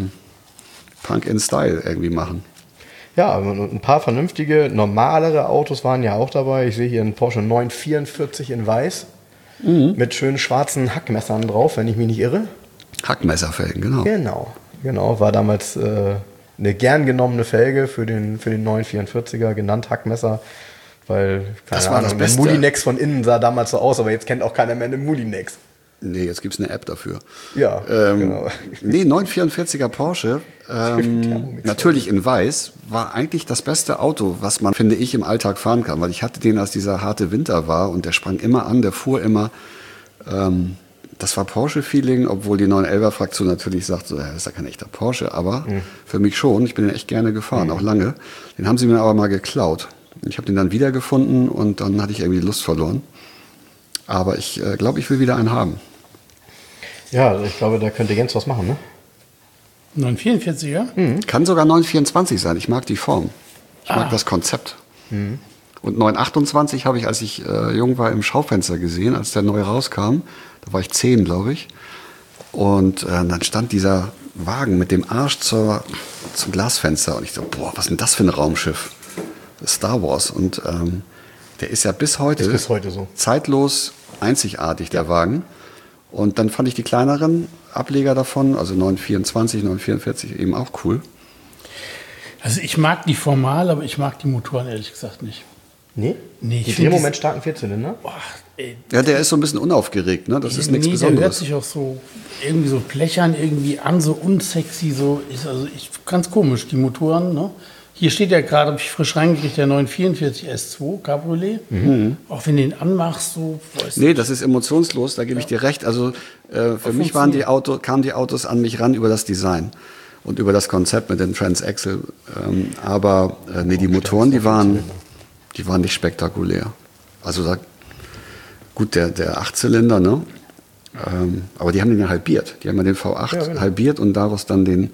Punk in Style irgendwie machen. Ja, ein paar vernünftige, normalere Autos waren ja auch dabei. Ich sehe hier einen Porsche 944 in weiß mit schönen schwarzen Hackmessern drauf, wenn ich mich nicht irre. Hackmesserfelgen, genau. Genau. War damals eine gern genommene Felge für den 944er, genannt Hackmesser, weil, keine Ahnung, der Mulinex von innen sah damals so aus, aber jetzt kennt auch keiner mehr einen Mulinex. Nee, jetzt gibt es eine App dafür. Ja, genau. Nee, 944er Porsche, natürlich in weiß, war eigentlich das beste Auto, was man, finde ich, im Alltag fahren kann. Weil ich hatte den, als dieser harte Winter war und der sprang immer an, der fuhr immer. das war Porsche-Feeling, obwohl die 911er-Fraktion natürlich sagt, so, das ist ja kein echter Porsche, aber für mich schon. Ich bin den echt gerne gefahren, auch lange. Den haben sie mir aber mal geklaut. Ich habe den dann wiedergefunden und dann hatte ich irgendwie die Lust verloren. Aber ich glaube, ich will wieder einen haben. Ja, also ich glaube, da könnte Jens was machen, ne? 944er? Kann sogar 924 sein. Ich mag die Form. Ich mag das Konzept. Und 928 habe ich, als ich jung war, im Schaufenster gesehen, als der neu rauskam. Da war ich 10, glaube ich. Und dann stand dieser Wagen mit dem Arsch zum Glasfenster. Und ich so, boah, was ist denn das für ein Raumschiff? Star Wars. Und der ist ja bis heute so. zeitlos einzigartig, der Wagen. Und dann fand ich die kleineren Ableger davon, also 924, 944, eben auch cool. Also ich mag die formal, aber ich mag die Motoren ehrlich gesagt nicht. Nee? Nee, Die Drehmoment starken Vierzylinder? Boah, ey, Ja, der ist so ein bisschen unaufgeregt, ne? Das ist nichts der hört Besonderes. sich auch so irgendwie so blechern irgendwie an, so unsexy, so ist also ganz komisch, die Motoren, ne? Hier steht ja gerade, habe ich frisch reingekriegt, der 944 S2 Cabriolet. Auch wenn du den anmachst, so, weiß Nee, das ist emotionslos, da gebe ich dir recht. Also für mich kamen die Autos an mich ran über das Design und über das Konzept mit dem Transaxle. Aber die Motoren, die waren nicht spektakulär. Also gut, der 8-Zylinder, ne? Aber die haben den ja halbiert. Die haben ja den V8 halbiert und daraus dann den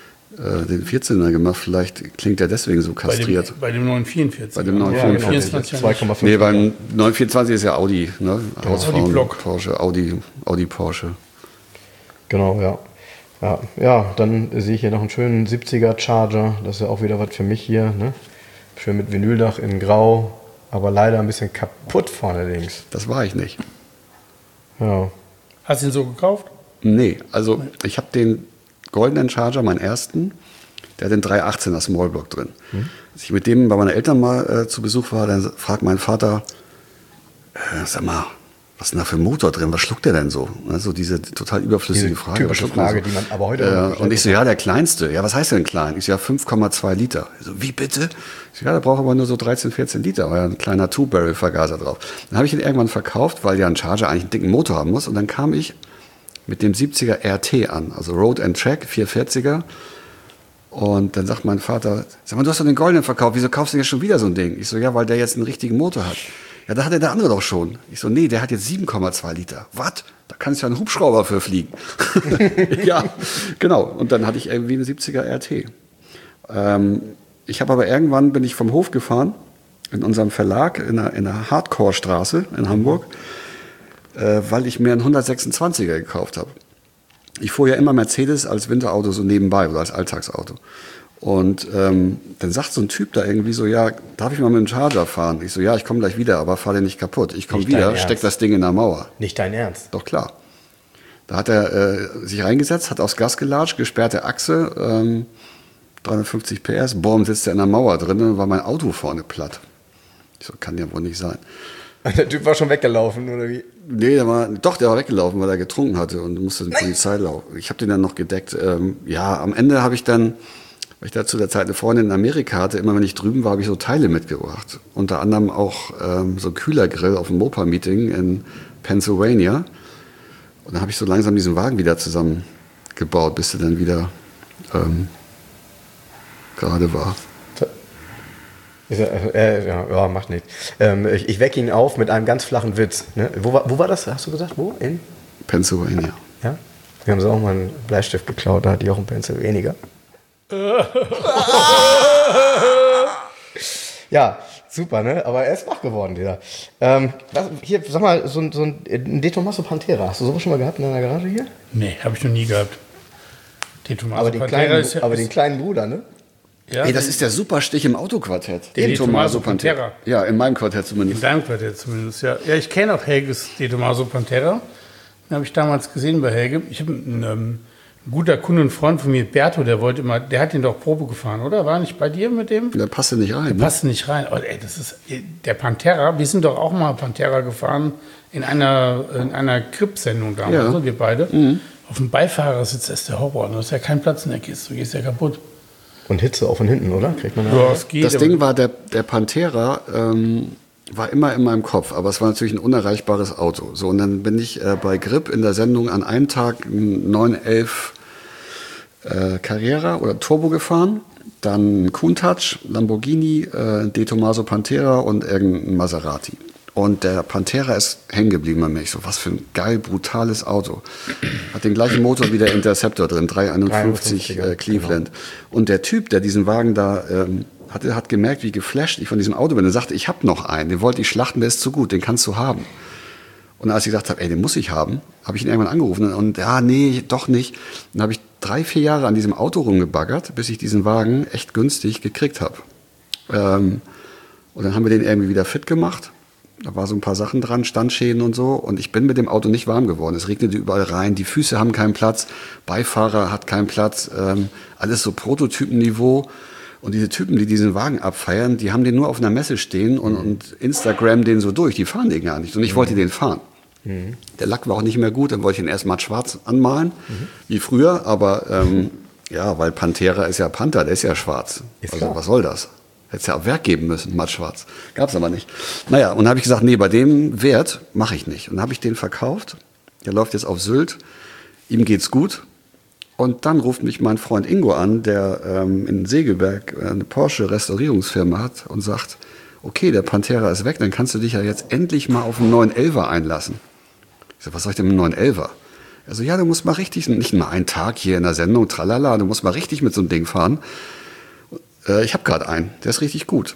14er gemacht. Vielleicht klingt der deswegen so kastriert. bei dem 944. Bei dem 944. 2,5. Nee, beim 924 ist ja Audi, ne? Hausfrauen, Audi-Block. Porsche, Audi Porsche. Genau, ja. Ja, dann sehe ich hier noch einen schönen 70er Charger. Das ist ja auch wieder was für mich hier. Ne? Schön mit Vinyldach in Grau, aber leider ein bisschen kaputt vorne links. Das war ich nicht. Ja. Hast du ihn so gekauft? Nee, also ich habe den goldenen Charger, meinen ersten, der hat den 318er Smallblock drin. Als ich mit dem bei meinen Eltern mal zu Besuch war, dann fragt mein Vater, sag mal, was ist denn da für ein Motor drin? Was schluckt der denn so? Also diese total überflüssige Diese Frage. typische was schluckt man Frage, so? die man aber heute noch nicht Und ich so, ja, der kleinste. Ja, was heißt denn klein? Ich so, ja, 5,2 Liter. Ich so, wie bitte? Ich so, ja, der braucht aber nur so 13, 14 Liter. War ja ein kleiner Two-Barrel-Vergaser drauf. Dann habe ich ihn irgendwann verkauft, weil ja ein Charger eigentlich einen dicken Motor haben muss. Und dann kam ich mit dem 70er RT an, also Road and Track, 440er. Und dann sagt mein Vater, sag mal, du hast doch den goldenen verkauft, wieso kaufst du denn jetzt schon wieder so ein Ding? Ich so, ja, weil der jetzt einen richtigen Motor hat. Ja, da hatte der andere doch schon. Ich so, nee, der hat jetzt 7,2 Liter. Was? Da kann es ja ein Hubschrauber für fliegen. Ja, genau. Und dann hatte ich irgendwie einen 70er RT. Ich habe aber irgendwann, bin ich vom Hof gefahren, in unserem Verlag, in einer Hardcore-Straße in Hamburg, weil ich mir einen 126er gekauft habe. Ich fuhr ja immer Mercedes als Winterauto so nebenbei oder als Alltagsauto. Und dann sagt so ein Typ da irgendwie so, ja, darf ich mal mit dem Charger fahren? Ich so, ja, ich komme gleich wieder, aber fahr den nicht kapput. Ich komme Nicht wieder, dein steck Ernst? das Ding in der Mauer. Nicht dein Ernst. Doch klar. Da hat er sich reingesetzt, hat aufs Gas gelatscht, gesperrte Achse, 350 PS, boom, sitzt er in der Mauer drin und war mein Auto vorne platt. Ich so, kann ja wohl nicht sein. Der Typ war schon weggelaufen, oder wie? Nee, der war weggelaufen, weil er getrunken hatte und musste zur Polizei laufen. Ich habe den dann noch gedeckt. Ja, am Ende habe ich dann, weil ich da zu der Zeit eine Freundin in Amerika hatte, immer wenn ich drüben war, habe ich so Teile mitgebracht. Unter anderem auch so ein Kühlergrill auf dem Mopa-Meeting in Pennsylvania. Und dann habe ich so langsam diesen Wagen wieder zusammengebaut, bis er dann wieder gerade war. Ja, macht nichts. Ich wecke ihn auf mit einem ganz flachen Witz. Ne? Wo war das? Hast du gesagt? Wo? In? Pennsylvania. Ja? Wir haben so auch mal einen Bleistift geklaut, da hat die auch einen Pencil weniger. Ja, super, ne? Aber er ist wach geworden, dieser. Hier, sag mal, so ein De Tomaso Pantera. Hast du sowas schon mal gehabt in deiner Garage hier? Nee, habe ich noch nie gehabt. De Tomaso Aber den kleinen Bruder, ne? Ja, Ey, das ist der Superstich im Autoquartett. De Tomaso Pantera. Ja, in meinem Quartett in zumindest. deinem Quartett zumindest, ja. Ja, ich kenne auch Helges De Tomaso Pantera. Den habe ich damals gesehen bei Helge. Ich habe ein guter Kunde und Freund von mir, Berto, der hat den doch Probe gefahren, oder? War nicht bei dir mit dem? Der passte nicht rein. Der passte nicht rein. Oh, ey, das ist der Pantera. Wir sind doch auch mal Pantera gefahren in einer Grip-Sendung damals, Ja. ne, wir beide. Auf dem Beifahrersitz ist der Horror. Da ist ja kein Platz in der Kiste. Du gehst ja kaputt. Und Hitze auch von hinten, oder? Kriegt man Ja, es geht. Das aber- Ding war, der Pantera war immer in meinem Kopf, aber es war natürlich ein unerreichbares Auto. So, und dann bin ich bei Grip in der Sendung an einem Tag einen 911 Carrera oder Turbo gefahren, dann ein Countach, Lamborghini, De Tomaso Pantera und irgendein Maserati. Und der Pantera ist hängen geblieben bei mir. Ich so, was für ein geil, brutales Auto. Hat den gleichen Motor wie der Interceptor drin, 351 Cleveland. Genau. Und der Typ, der diesen Wagen da hat gemerkt, wie geflasht ich von diesem Auto bin. Er sagte, ich habe noch einen, den wollte ich schlachten, der ist zu gut, den kannst du haben. Und als ich gesagt habe, ey, den muss ich haben, habe ich ihn irgendwann angerufen. Und ja, nee, doch nicht. Dann habe ich 3-4 Jahre an diesem Auto rumgebaggert, bis ich diesen Wagen echt günstig gekriegt habe. Und dann haben wir den irgendwie wieder fit gemacht. Da war so ein paar Sachen dran, Standschäden und so. Und ich bin mit dem Auto nicht warm geworden. Es regnete überall rein, die Füße haben keinen Platz, Beifahrer hat keinen Platz, alles so Prototypenniveau. Und diese Typen, die diesen Wagen abfeiern, die haben den nur auf einer Messe stehen und Instagram den so durch. Die fahren den gar nicht. Und ich wollte den fahren. Der Lack war auch nicht mehr gut, dann wollte ich ihn erst matt schwarz anmalen, wie früher. Aber ja, weil Pantera ist ja Panther, der ist ja schwarz. Also was soll das? Hätte es ja auf Werk geben müssen, matt schwarz. Gab's aber nicht. Naja, und dann habe ich gesagt, nee, bei dem Wert mache ich nicht. Und dann habe ich den verkauft. Der läuft jetzt auf Sylt. Ihm geht's gut. Und dann ruft mich mein Freund Ingo an, der in Segeberg eine Porsche-Restaurierungsfirma hat und sagt, okay, der Pantera ist weg, dann kannst du dich ja jetzt endlich mal auf einen 911er einlassen. Ich so, was soll ich denn mit einem 911er? Er so, ja, du musst mal richtig, nicht mal einen Tag hier in der Sendung, tralala, du musst mal richtig mit so einem Ding fahren. Ich habe gerade einen, der ist richtig gut.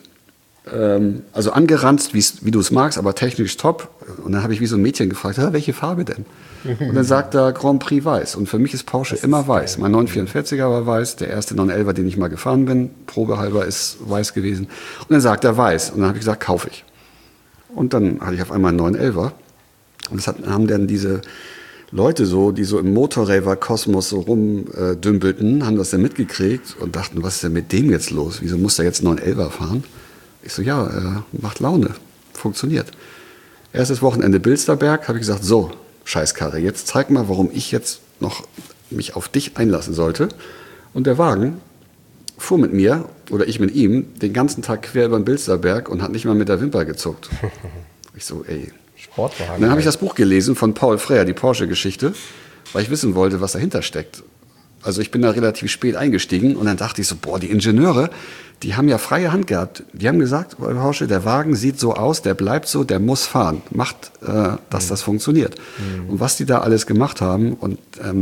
Also angeranzt, wie du es magst, aber technisch top. Und dann habe ich wie so ein Mädchen gefragt, welche Farbe denn? Und dann sagt er Grand Prix weiß. Und für mich ist Porsche immer weiß. Mein 944er war weiß, der erste 911er, den ich mal gefahren bin, probehalber ist weiß gewesen. Und dann sagt er weiß. Und dann habe ich gesagt, kaufe ich. Und dann hatte ich auf einmal einen 911er. Und das haben dann diese Leute so, die so im Motorraver-Kosmos so rumdümpelten, haben das dann mitgekriegt und dachten, was ist denn mit dem jetzt los? Wieso muss der jetzt 911er fahren? Ich so, ja, macht Laune, funktioniert. Erstes Wochenende Bilsterberg, habe ich gesagt, so, Scheißkarre, jetzt zeig mal, warum ich jetzt noch mich auf dich einlassen sollte. Und der Wagen fuhr mit mir, oder ich mit ihm, den ganzen Tag quer über den Bilsterberg und hat nicht mal mit der Wimper gezuckt. Ich so, ey. Sportwagen. Dann habe ich das Buch gelesen von Paul Freyer, die Porsche-Geschichte, weil ich wissen wollte, was dahinter steckt. Also ich bin da relativ spät eingestiegen und dann dachte ich so, boah, die Ingenieure, die haben ja freie Hand gehabt. Die haben gesagt, bei Porsche, der Wagen sieht so aus, der bleibt so, der muss fahren. Macht, dass das funktioniert. Und was die da alles gemacht haben, und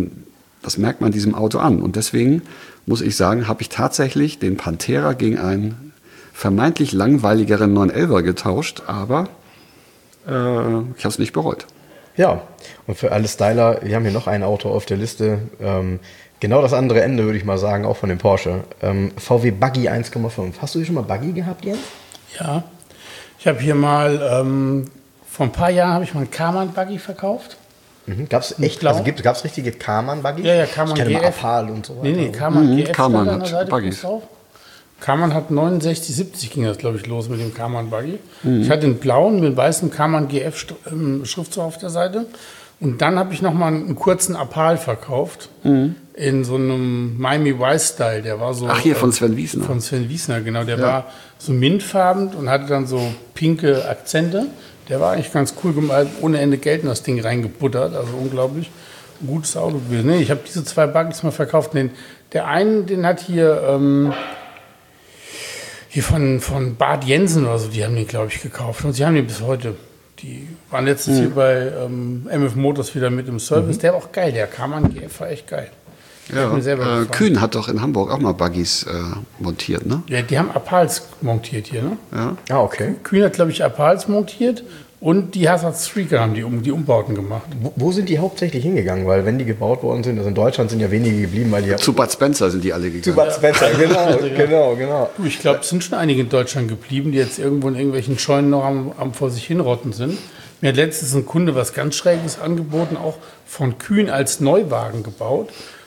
das merkt man diesem Auto an. Und deswegen muss ich sagen, habe ich tatsächlich den Pantera gegen einen vermeintlich langweiligeren 911er getauscht, aber ich habe es nicht bereut. Ja, und für alle Styler, wir haben hier noch ein Auto auf der Liste. Genau das andere Ende, würde ich mal sagen, auch von dem Porsche. VW Buggy 1,5. Hast du hier schon mal Buggy gehabt, Jens? Ja, ich habe hier mal, vor ein paar Jahren habe ich mal einen Karmann Buggy verkauft. Gab's echt, also gab's richtige Karmann Buggy? Ja, Karmann GF. Apal und so weiter. Nee, Karmann GF. Karmann hat Buggys. Karmann hat 69, 70 ging das, glaube ich, los mit dem Karmann Buggy. Ich hatte einen blauen mit weißem Karmann GF Schriftzug auf der Seite. Und dann habe ich noch mal einen kurzen Apal verkauft. In so einem Miami Vice Style. Der war so. Ach, hier von Sven Wiesner. Von Sven Wiesner, genau. Der war so mintfarben und hatte dann so pinke Akzente. Der war eigentlich ganz cool gemalt, ohne Ende Geld in das Ding reingebuttert. Also unglaublich ein gutes Auto gewesen. Nee, ich habe diese 2 Buggys mal verkauft. Der einen, den hat hier von Bart Jensen oder so, die haben den, glaube ich, gekauft. Und sie haben den bis heute. Die waren letztens hier bei MF Motors wieder mit im Service. Der war auch geil. Der Karmann GF war echt geil. Ja, Kühn hat doch in Hamburg auch mal Buggys montiert, ne? Ja, die haben Apals montiert hier, ne? Ja. Ah, okay. Kühn hat, glaube ich, Apals montiert und die Hazard Streaker haben die Umbauten gemacht. Wo sind die hauptsächlich hingegangen? Weil wenn die gebaut worden sind, also in Deutschland sind ja wenige geblieben, weil die Zu Bud Spencer sind die alle gegangen. Zu Bud Spencer, genau. Du, ich glaube, es sind schon einige in Deutschland geblieben, die jetzt irgendwo in irgendwelchen Scheunen noch am vor sich hinrotten sind. Mir hat letztens ein Kunde was ganz Schräges angeboten, auch von Kühn als Neuwagen gebaut.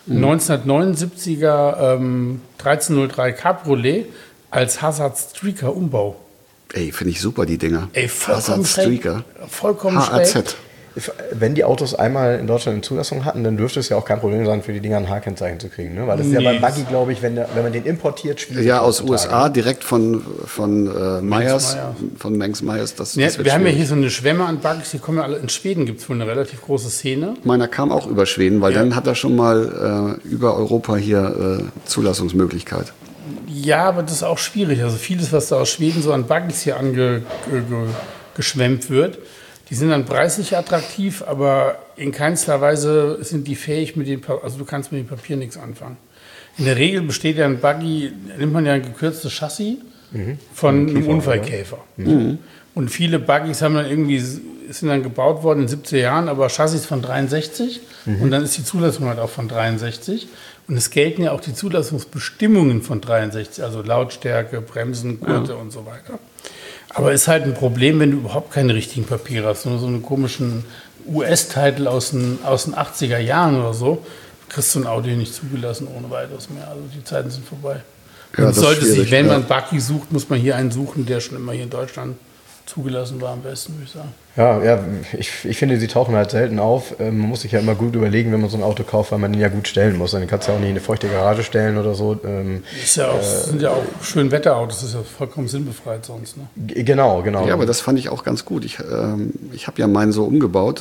1979er 1303 Cabriolet als Hazard Streaker Umbau. Ey, finde ich super, die Dinger. Ey, vollkommen Hazard Streaker. Vollkommen HAZ. schräg. wenn die Autos einmal in Deutschland eine Zulassung hatten, dann dürfte es ja auch kein Problem sein, für die Dinger ein H-Kennzeichen zu kriegen. Ne? Weil das ist ja beim Buggy, glaube ich, wenn man den importiert, schwierig. Ja, aus USA, direkt von Myers, von Manx Myers. Wir haben ja hier so eine Schwemme an Buggys, die kommen ja alle, in Schweden gibt es wohl eine relativ große Szene. Meiner kam auch über Schweden, weil dann hat er schon mal über Europa hier Zulassungsmöglichkeit. Ja, aber das ist auch schwierig. Also vieles, was da aus Schweden so an Buggys hier angeschwemmt wird, die sind dann preislich attraktiv, aber in keinster Weise sind die fähig also du kannst mit dem Papier nichts anfangen. In der Regel besteht ja ein Buggy, nimmt man ja ein gekürztes Chassis von einem Unfallkäfer. Und viele Buggys sind dann gebaut worden in den 70er Jahren, aber Chassis von 63 und dann ist die Zulassung halt auch von 63. Und es gelten ja auch die Zulassungsbestimmungen von 63, also Lautstärke, Bremsen, Gurte und so weiter. Aber ist halt ein Problem, wenn du überhaupt keine richtigen Papiere hast, sondern so einen komischen US-Titel aus den 80er Jahren oder so, kriegst du ein Auto hier nicht zugelassen ohne weiteres mehr. Also die Zeiten sind vorbei. Ja, Wenn man Buggy sucht, muss man hier einen suchen, der schon immer hier in Deutschland zugelassen war am besten, würde ich sagen. Ja, ich finde, sie tauchen halt selten auf. Man muss sich ja immer gut überlegen, wenn man so ein Auto kauft, weil man den ja gut stellen muss. Dann kannst du ja auch nicht in eine feuchte Garage stellen oder so. Sind ja auch schön Wetterautos, das ist ja vollkommen sinnbefreit sonst. Ne? Genau. Ja, aber das fand ich auch ganz gut. Ich habe ja meinen so umgebaut.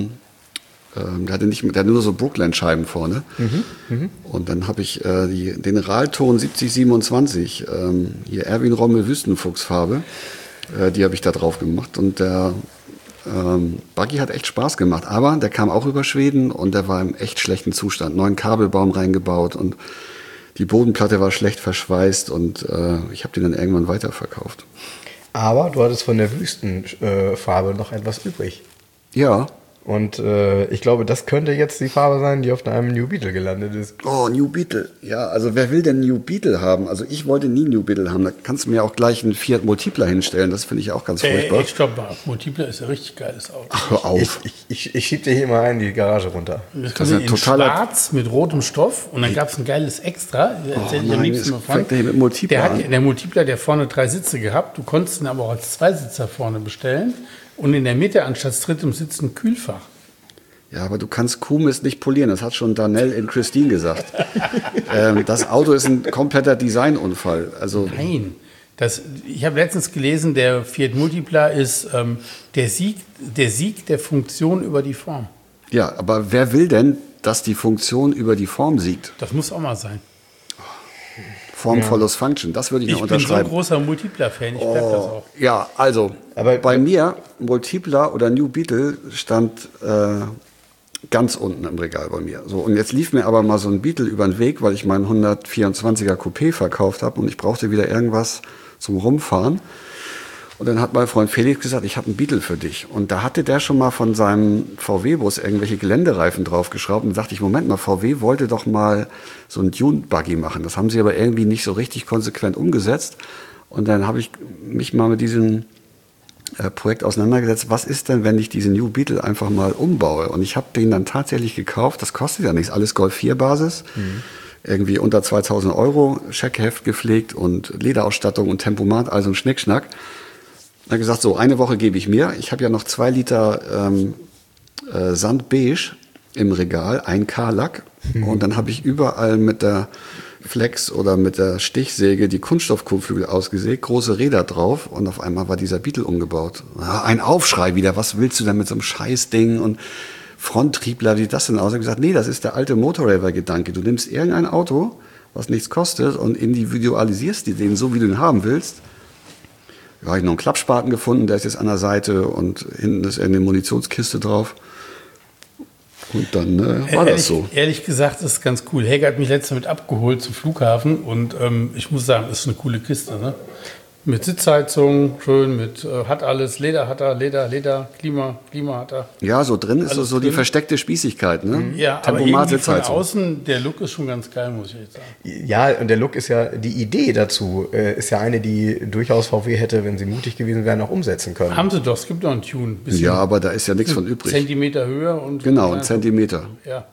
Der hatte nur so Brookland-Scheiben vorne. Und dann habe ich den Rahlton 7027, hier Erwin Rommel Wüstenfuchsfarbe, die habe ich da drauf gemacht. Und der Buggy hat echt Spaß gemacht. Aber der kam auch über Schweden und der war im echt schlechten Zustand. Neuen Kabelbaum reingebaut und die Bodenplatte war schlecht verschweißt und ich habe den dann irgendwann weiterverkauft. Aber du hattest von der Wüstenfarbe noch etwas übrig. Ja. Und ich glaube, das könnte jetzt die Farbe sein, die auf einem New Beetle gelandet ist. Oh, New Beetle. Ja, also wer will denn New Beetle haben? Also ich wollte nie New Beetle haben. Da kannst du mir auch gleich einen Fiat Multipla hinstellen. Das finde ich auch ganz furchtbar. Stopp mal. Multipla ist ein richtig geiles Auto. Ach, hör auf. Ich schieb dir hier mal in die Garage runter. Das ist in schwarz mit rotem Stoff und dann gab es ein geiles Extra. Der Multipla, der vorne 3 Sitze gehabt. Du konntest ihn aber auch als 2-Sitzer vorne bestellen. Und in der Mitte anstatt drittem Sitz ein Kühlfach. Ja, aber du kannst Kuhmist nicht polieren. Das hat schon Darnell in Christine gesagt. Das Auto ist ein kompletter Designunfall. Also nein. Ich habe letztens gelesen, der Fiat Multipla ist der Sieg der Funktion über die Form. Ja, aber wer will denn, dass die Funktion über die Form siegt? Das muss auch mal sein. Form follows Function, das würde ich noch unterschreiben. Ich bin so ein großer Multipla-Fan, ich bleib das auch. Ja, also aber bei mir, Multipla oder New Beetle stand ganz unten im Regal bei mir. So, und jetzt lief mir aber mal so ein Beetle über den Weg, weil ich meinen 124er Coupé verkauft habe und ich brauchte wieder irgendwas zum Rumfahren. Und dann hat mein Freund Felix gesagt, ich habe einen Beetle für dich. Und da hatte der schon mal von seinem VW-Bus irgendwelche Geländereifen draufgeschraubt. Und dachte ich, Moment mal, VW wollte doch mal so einen Dune-Buggy machen. Das haben sie aber irgendwie nicht so richtig konsequent umgesetzt. Und dann habe ich mich mal mit diesem Projekt auseinandergesetzt. Was ist denn, wenn ich diesen New Beetle einfach mal umbaue? Und ich habe den dann tatsächlich gekauft. Das kostet ja nichts. Alles Golf 4 Basis. Irgendwie unter 2000 €. Scheckheft gepflegt und Lederausstattung und Tempomat, also ein Schnickschnack. Er hat gesagt, so, eine Woche gebe ich mir. Ich habe ja noch 2 Liter Sandbeige im Regal, 1K Lack. Und dann habe ich überall mit der Flex oder mit der Stichsäge die Kunststoffkotflügel ausgesägt, große Räder drauf und auf einmal war dieser Beetle umgebaut. Ein Aufschrei wieder, was willst du denn mit so einem Scheißding und Fronttriebler, wie sieht das denn aus? Ich habe gesagt, nee, das ist der alte Motorraver-Gedanke. Du nimmst irgendein Auto, was nichts kostet und individualisierst den so, wie du ihn haben willst. Da habe ich noch einen Klappspaten gefunden, der ist jetzt an der Seite und hinten ist eine Munitionskiste drauf. Und dann war das so. Ehrlich gesagt, das ist ganz cool. Helge hat mich letztens mit abgeholt zum Flughafen und ich muss sagen, das ist eine coole Kiste. Ne? Mit Sitzheizung, schön, hat alles, Leder hat er, Leder, Klima hat er. Ja, so drin ist so die versteckte Spießigkeit, ne? Ja, Tempomat, aber von außen, der Look ist schon ganz geil, muss ich jetzt sagen. Ja, und der Look ist ja, die Idee dazu ist ja eine, die durchaus VW hätte, wenn sie mutig gewesen wären, auch umsetzen können. Haben sie doch, es gibt doch einen Tune. Ja, aber da ist ja nichts von übrig. Zentimeter höher und... Genau, ein Zentimeter. Ja.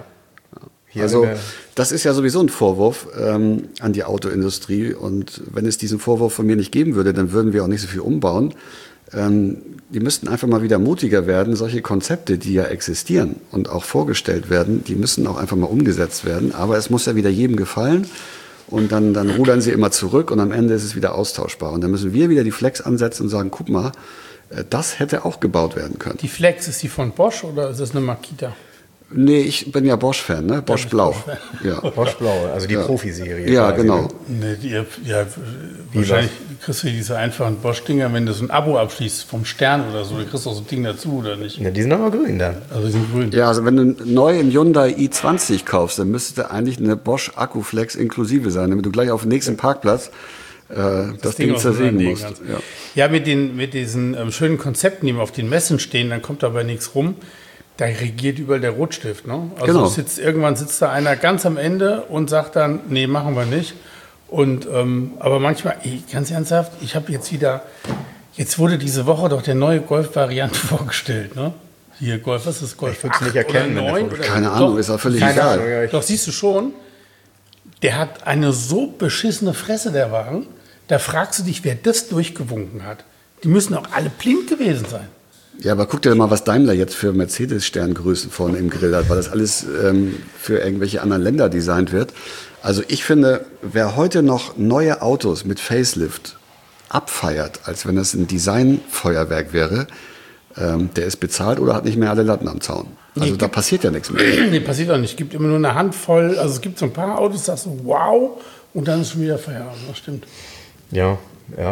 Also das ist ja sowieso ein Vorwurf an die Autoindustrie und wenn es diesen Vorwurf von mir nicht geben würde, dann würden wir auch nicht so viel umbauen. die müssten einfach mal wieder mutiger werden. Solche Konzepte, die ja existieren und auch vorgestellt werden, die müssen auch einfach mal umgesetzt werden. Aber es muss ja wieder jedem gefallen. Und dann rudern sie immer zurück und am Ende ist es wieder austauschbar. Und dann müssen wir wieder die Flex ansetzen und sagen, guck mal, das hätte auch gebaut werden können. Die Flex, ist die von Bosch oder ist das eine Makita? Nee, ich bin ja Bosch-Fan, ne? Bosch Blau. Ja. Bosch Blau, also die Profiserie. Ja, quasi, genau. ne? Nee, wahrscheinlich kriegst du diese einfachen Bosch-Dinger, wenn du so ein Abo abschließt vom Stern oder so, dann kriegst du auch so ein Ding dazu, oder nicht? Ja, die sind aber grün dann. Also die sind grün. Ja, also wenn du neu einen Hyundai i20 kaufst, dann müsste eigentlich eine Bosch Akkuflex inklusive sein, damit du gleich auf dem nächsten Parkplatz das Ding zersägen musst. Ja, mit diesen schönen Konzepten, die auf den Messen stehen, dann kommt dabei nichts rum. Da regiert überall der Rotstift. Ne? Also genau. Irgendwann sitzt da einer ganz am Ende und sagt dann, nee, machen wir nicht. Und, aber manchmal, ganz ernsthaft, ich habe jetzt wurde diese Woche doch der neue Golf-Variante vorgestellt. Ne? Hier, Golf, was ist das Golf? Ich würde es nicht erkennen. Oder 9, keine Ahnung, ist auch völlig egal. Ahnung, doch, siehst du schon, der hat eine so beschissene Fresse, der Wagen. Da fragst du dich, wer das durchgewunken hat. Die müssen auch alle blind gewesen sein. Ja, aber guck dir mal, was Daimler jetzt für Mercedes-Sterngrößen vorne im Grill hat, weil das alles für irgendwelche anderen Länder designt wird. Also ich finde, wer heute noch neue Autos mit Facelift abfeiert, als wenn das ein Designfeuerwerk wäre, der ist bezahlt oder hat nicht mehr alle Latten am Zaun. Also da passiert ja nichts mehr. Nee, passiert auch nicht. Es gibt immer nur eine Handvoll, also es gibt so ein paar Autos, sagst du, wow, und dann ist schon wieder Feierabend. Das stimmt. Ja.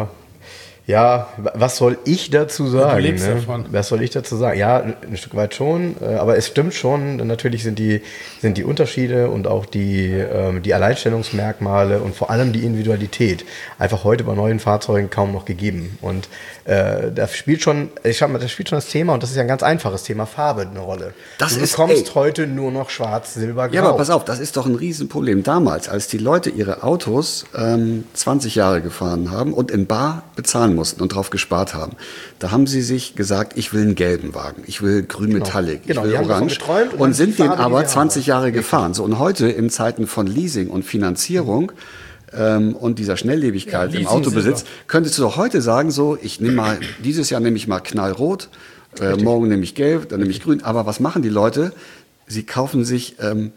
Ja, was soll ich dazu sagen? Du lebst davon. Was soll ich dazu sagen? Ja, ein Stück weit schon, aber es stimmt schon, natürlich sind die Unterschiede und auch die Alleinstellungsmerkmale und vor allem die Individualität einfach heute bei neuen Fahrzeugen kaum noch gegeben. Und da spielt schon das Thema, und das ist ja ein ganz einfaches Thema, Farbe eine Rolle. Du bekommst heute nur noch schwarz, silber, grau. Ja, aber pass auf, das ist doch ein Riesenproblem. Damals, als die Leute ihre Autos 20 Jahre gefahren haben und in bar bezahlen mussten und drauf gespart haben, da haben sie sich gesagt, ich will einen gelben Wagen, ich will grün Metallic, ich will orange, und sind den aber 20 Jahre gefahren. So, und heute in Zeiten von Leasing und Finanzierung und dieser Schnelllebigkeit im Autobesitz, könntest du doch heute sagen, so, dieses Jahr nehme ich mal knallrot, morgen nehme ich gelb, dann nehme ich grün. Aber was machen die Leute? Sie kaufen sich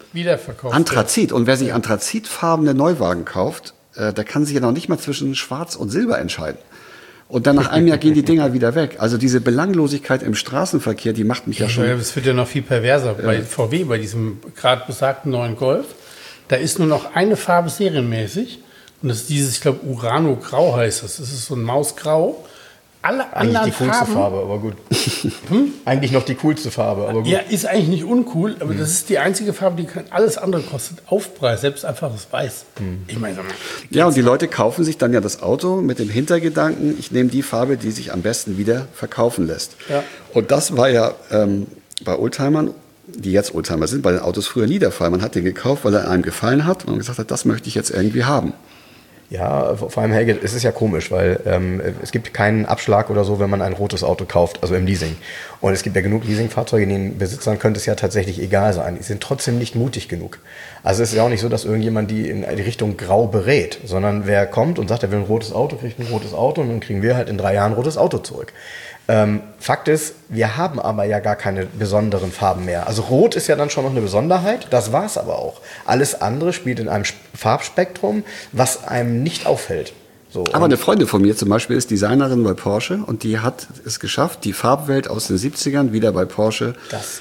Anthrazit. Und wer sich anthrazitfarbene Neuwagen kauft, der kann sich ja noch nicht mal zwischen Schwarz und Silber entscheiden. Und dann nach einem Jahr gehen die Dinger wieder weg. Also diese Belanglosigkeit im Straßenverkehr, die macht mich ja schon... Es wird ja noch viel perverser. Bei VW, bei diesem gerade besagten neuen Golf, da ist nur noch eine Farbe serienmäßig. Und das ist dieses, ich glaube, Urano-Grau heißt das. Das ist so ein Mausgrau. Alle anderen die coolste Farben, Farbe, aber gut. Eigentlich noch die coolste Farbe, aber gut. Ja, ist eigentlich nicht uncool, aber das ist die einzige Farbe, die alles andere kostet Aufpreis, selbst einfaches Weiß. Ich meine, ja, und die Leute kaufen sich dann ja das Auto mit dem Hintergedanken, ich nehme die Farbe, die sich am besten wieder verkaufen lässt. Ja. Und das war ja bei Oldtimern, die jetzt Oldtimer sind, bei den Autos früher nie der Fall. Man hat den gekauft, weil er einem gefallen hat und man gesagt hat, das möchte ich jetzt irgendwie haben. Ja, vor allem, Helge, es ist ja komisch, weil es gibt keinen Abschlag oder so, wenn man ein rotes Auto kauft, also im Leasing. Und es gibt ja genug Leasingfahrzeuge, den Besitzern könnte es ja tatsächlich egal sein. Die sind trotzdem nicht mutig genug. Also es ist ja auch nicht so, dass irgendjemand die in die Richtung Grau berät, sondern wer kommt und sagt, er will ein rotes Auto, kriegt ein rotes Auto und dann kriegen wir halt in 3 Jahren ein rotes Auto zurück. Fakt ist, wir haben aber ja gar keine besonderen Farben mehr. Also Rot ist ja dann schon noch eine Besonderheit, das war's aber auch. Alles andere spielt in einem Farbspektrum, was einem nicht auffällt. So, aber eine Freundin von mir zum Beispiel ist Designerin bei Porsche und die hat es geschafft, die Farbwelt aus den 70ern wieder bei Porsche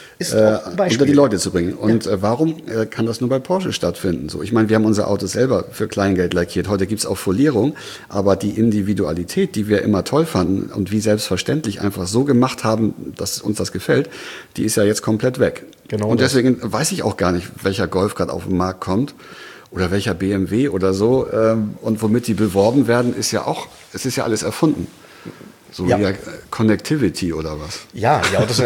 unter die Leute zu bringen. Und warum kann das nur bei Porsche stattfinden? So, ich meine, wir haben unser Auto selber für Kleingeld lackiert. Heute gibt's auch Folierung, aber die Individualität, die wir immer toll fanden und wie selbstverständlich einfach so gemacht haben, dass uns das gefällt, die ist ja jetzt komplett weg. Genau. Und deswegen weiß ich auch gar nicht, welcher Golf gerade auf den Markt kommt. Oder welcher BMW oder so, und womit die beworben werden, ist ja auch, es ist ja alles erfunden. So wie Connectivity oder was? Ja, die Autos sind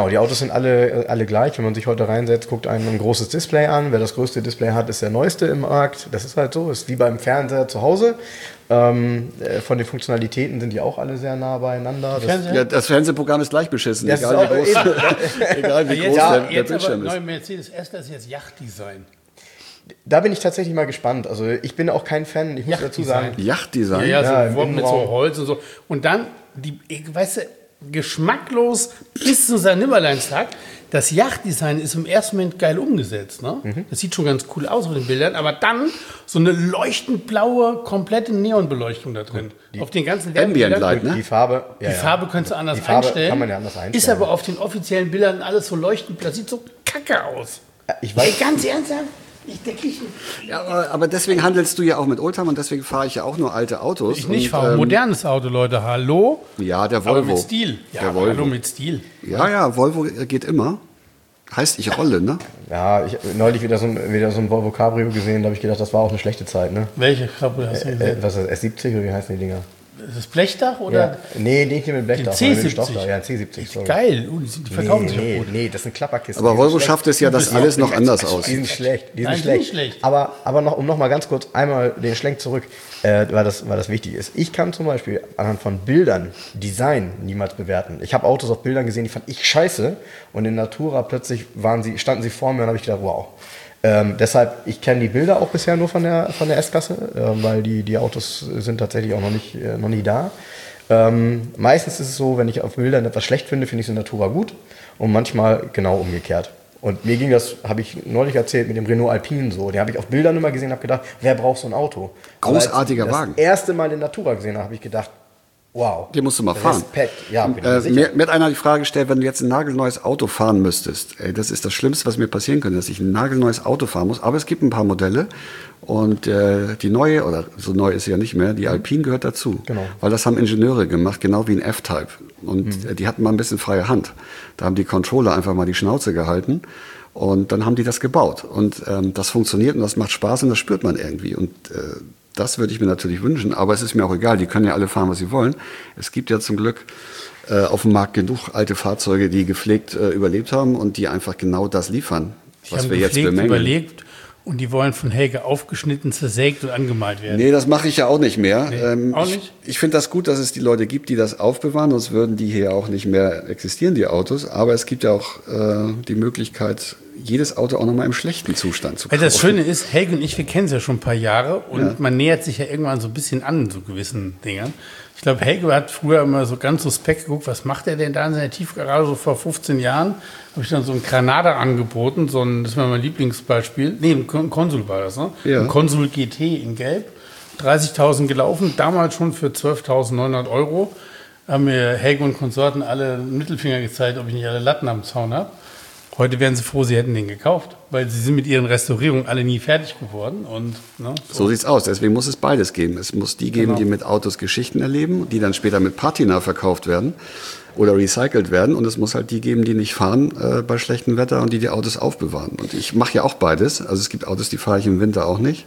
alle gleich. Wenn man sich heute reinsetzt, guckt einen ein großes Display an. Wer das größte Display hat, ist der neueste im Markt. Das ist halt so, ist wie beim Fernseher zu Hause. Von den Funktionalitäten sind die auch alle sehr nah beieinander. Das Fernsehprogramm ist gleich beschissen, egal wie groß der Bildschirm ist. Neue Mercedes S, das ist jetzt Yachtdesign. Da bin ich tatsächlich mal gespannt. Also ich bin auch kein Fan, ich muss dazu sagen. Yachtdesign? Ja, so mit so Holz und so. Und dann weißt du, geschmacklos bis zu seinem Nimmerleinstag. Das Yachtdesign ist im ersten Moment geil umgesetzt. Ne? Das sieht schon ganz cool aus auf den Bildern, aber dann so eine leuchtend blaue, komplette Neonbeleuchtung da drin. auf den ganzen Ambient Light, ne? Die Farbe, Farbe könntest du anders die Farbe einstellen. kann man ja anders einstellen. Ist aber auf den offiziellen Bildern alles so leuchtend, das sieht so kacke aus. Ich weiß, Ey, ganz ernsthaft? Ich denke nicht. Ja, aber deswegen handelst du ja auch mit Oldtimer und deswegen fahre ich ja auch nur alte Autos. Ich nicht fahre ein modernes Auto, Leute. Hallo? Ja, der Aber Volvo. mit Stil. Ja, Der aber Volvo. hallo mit Stil. Ja, Volvo geht immer. Heißt, ich rolle, ne? ja, ich habe neulich wieder so ein Volvo Cabrio gesehen, da habe ich gedacht, das war auch eine schlechte Zeit, ne? Welche Cabrio hast du gesehen? Was ist das, S70 oder wie heißen die Dinger? Das Blechdach oder? Ja. Nee, nicht mit Blechdach, Den sondern mit C70. Stoffdach. Ja, ein C70. sorry. Geil. Die verkaufen sich auch gut. Nee, das sind Klapperkisten. Aber Die Volvo sind schlecht. schafft es ja, dass alles noch anders aussieht. Die sind schlecht. Die Nein, sind die sind schlecht. schlecht. Aber noch mal ganz kurz einmal den Schlenk zurück, weil das wichtig ist. Ich kann zum Beispiel anhand von Bildern Design niemals bewerten. Ich habe Autos auf Bildern gesehen, die fand ich scheiße. Und in Natura plötzlich standen sie vor mir und habe ich gedacht, wow. Deshalb, ich kenne die Bilder auch bisher nur von der S-Klasse, weil die Autos sind tatsächlich auch noch nie da. Meistens ist es so, wenn ich auf Bildern etwas schlecht finde, finde ich es in Natura gut und manchmal genau umgekehrt. Und mir ging das, habe ich neulich erzählt, mit dem Renault Alpine so. Den habe ich auf Bildern immer gesehen und habe gedacht, wer braucht so ein Auto? Großartiger Aber als ich Wagen. das erste Mal in Natura gesehen habe, habe ich gedacht, wow. Den musst du mal fahren. Respekt. Ja, bin ich mir sicher. Mir hat einer die Frage gestellt, wenn du jetzt ein nagelneues Auto fahren müsstest, ey, das ist das Schlimmste, was mir passieren könnte, dass ich ein nagelneues Auto fahren muss. Aber es gibt ein paar Modelle und die neue, oder so neu ist sie ja nicht mehr, die Alpine gehört dazu. Genau. Weil das haben Ingenieure gemacht, genau wie ein F-Type. Und die hatten mal ein bisschen freie Hand. Da haben die Controller einfach mal die Schnauze gehalten. Und dann haben die das gebaut. Und das funktioniert und das macht Spaß und das spürt man irgendwie. Und das würde ich mir natürlich wünschen, aber es ist mir auch egal. Die können ja alle fahren, was sie wollen. Es gibt ja zum Glück auf dem Markt genug alte Fahrzeuge, die gepflegt überlebt haben und die einfach genau das liefern, was wir jetzt bemängeln. Überlegt und die wollen von Helge aufgeschnitten, zersägt und angemalt werden. Nee, das mache ich ja auch nicht mehr. Nee, auch nicht? Ich finde das gut, dass es die Leute gibt, die das aufbewahren, sonst würden die hier auch nicht mehr existieren, die Autos. Aber es gibt ja auch die Möglichkeit, jedes Auto auch nochmal im schlechten Zustand zu kaufen. Das Schöne ist, Helge und ich, wir kennen es ja schon ein paar Jahre und man nähert sich ja irgendwann so ein bisschen an, so gewissen Dingern. Ich glaube, Helge hat früher immer so ganz suspekt geguckt, was macht er denn da in seiner Tiefgarage? So vor 15 Jahren habe ich dann so einen Granada angeboten, das war mein Lieblingsbeispiel. Nee, ein Consul war das, ne? Ja. Ein Consul GT in Gelb, 30.000 gelaufen, damals schon für 12.900 €. Haben mir Helge und Konsorten alle einen Mittelfinger gezeigt, ob ich nicht alle Latten am Zaun habe. Heute wären sie froh, sie hätten den gekauft, weil sie sind mit ihren Restaurierungen alle nie fertig geworden. Und, ne, So sieht's aus. Deswegen muss es beides geben. Es muss die geben, Genau. die mit Autos Geschichten erleben, die dann später mit Patina verkauft werden oder recycelt werden. Und es muss halt die geben, die nicht fahren bei schlechtem Wetter und die Autos aufbewahren. Und ich mache ja auch beides. Also es gibt Autos, die fahre ich im Winter auch nicht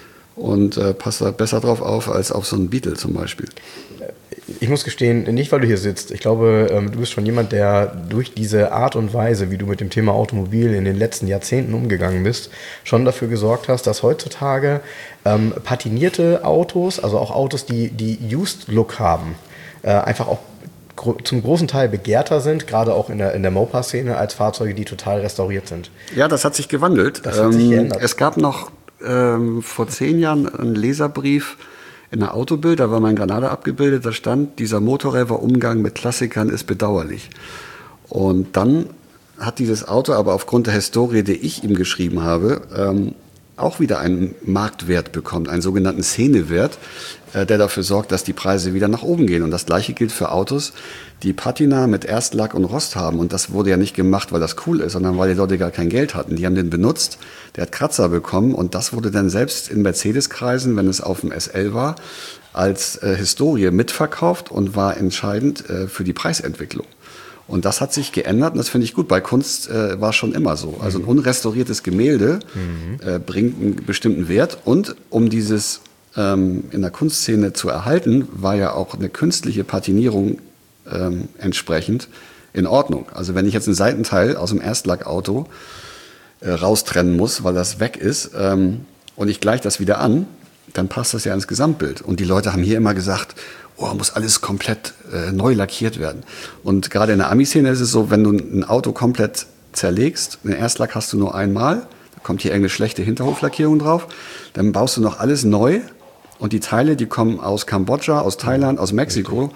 und passe da besser drauf auf als auf so einen Beetle zum Beispiel. Ich muss gestehen, nicht weil du hier sitzt. Ich glaube, du bist schon jemand, der durch diese Art und Weise, wie du mit dem Thema Automobil in den letzten Jahrzehnten umgegangen bist, schon dafür gesorgt hast, dass heutzutage patinierte Autos, also auch Autos, die Used-Look haben, einfach auch zum großen Teil begehrter sind, gerade auch in der Mopar-Szene, als Fahrzeuge, die total restauriert sind. Ja, das hat sich gewandelt. Das hat sich geändert. Es gab noch vor 10 Jahren einen Leserbrief in der Autobild, da war mein Granada abgebildet, da stand, dieser Motorräder-Umgang mit Klassikern ist bedauerlich. Und dann hat dieses Auto aber aufgrund der Historie, die ich ihm geschrieben habe, auch wieder einen Marktwert bekommt, einen sogenannten Szenewert, der dafür sorgt, dass die Preise wieder nach oben gehen. Und das Gleiche gilt für Autos, die Patina mit Erstlack und Rost haben. Und das wurde ja nicht gemacht, weil das cool ist, sondern weil die Leute gar kein Geld hatten. Die haben den benutzt, der hat Kratzer bekommen und das wurde dann selbst in Mercedes-Kreisen, wenn es auf dem SL war, als Historie mitverkauft und war entscheidend für die Preisentwicklung. Und das hat sich geändert und das finde ich gut. Bei Kunst war es schon immer so. Also ein unrestauriertes Gemälde bringt einen bestimmten Wert. Und um dieses in der Kunstszene zu erhalten, war ja auch eine künstliche Patinierung entsprechend in Ordnung. Also wenn ich jetzt ein Seitenteil aus dem Erstlackauto raustrennen muss, weil das weg ist und ich gleiche das wieder an, dann passt das ja ins Gesamtbild. Und die Leute haben hier immer gesagt, oh, muss alles komplett neu lackiert werden. Und gerade in der Ami-Szene ist es so, wenn du ein Auto komplett zerlegst, einen Erstlack hast du nur einmal, da kommt hier irgendeine schlechte Hinterhoflackierung drauf, dann baust du noch alles neu und die Teile, die kommen aus Kambodscha, aus Thailand, aus Mexiko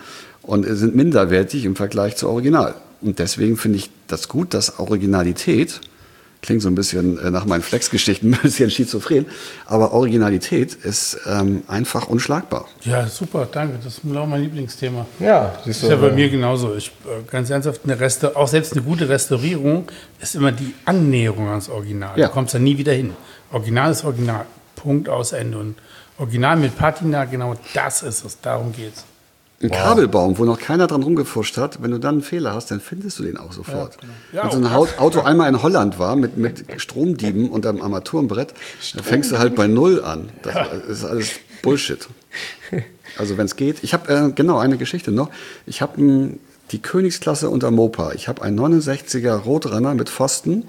und sind minderwertig im Vergleich zu Original. Und deswegen finde ich das gut, dass Originalität, klingt so ein bisschen nach meinen Flex-Geschichten, ein bisschen schizophren, aber Originalität ist einfach unschlagbar. Ja, super, danke. Das ist genau mein Lieblingsthema. Ja, siehst Das ist ja bei mir genauso. Ich, ganz ernsthaft, auch selbst eine gute Restaurierung ist immer die Annäherung ans Original. Ja. Du kommst da nie wieder hin. Original ist Original. Punkt, aus, Ende. Und Original mit Patina, genau das ist es. Darum geht's. Ein Kabelbaum, wo noch keiner dran rumgeforscht hat, wenn du dann einen Fehler hast, dann findest du den auch sofort. Ja, wenn so ein Auto einmal in Holland war mit Stromdieben und einem Armaturenbrett, dann fängst du halt bei Null an. Das ist alles Bullshit. Also wenn es geht. Ich habe genau eine Geschichte noch. Ich habe die Königsklasse unter Mopa. Ich habe einen 69er Roadrunner mit Pfosten,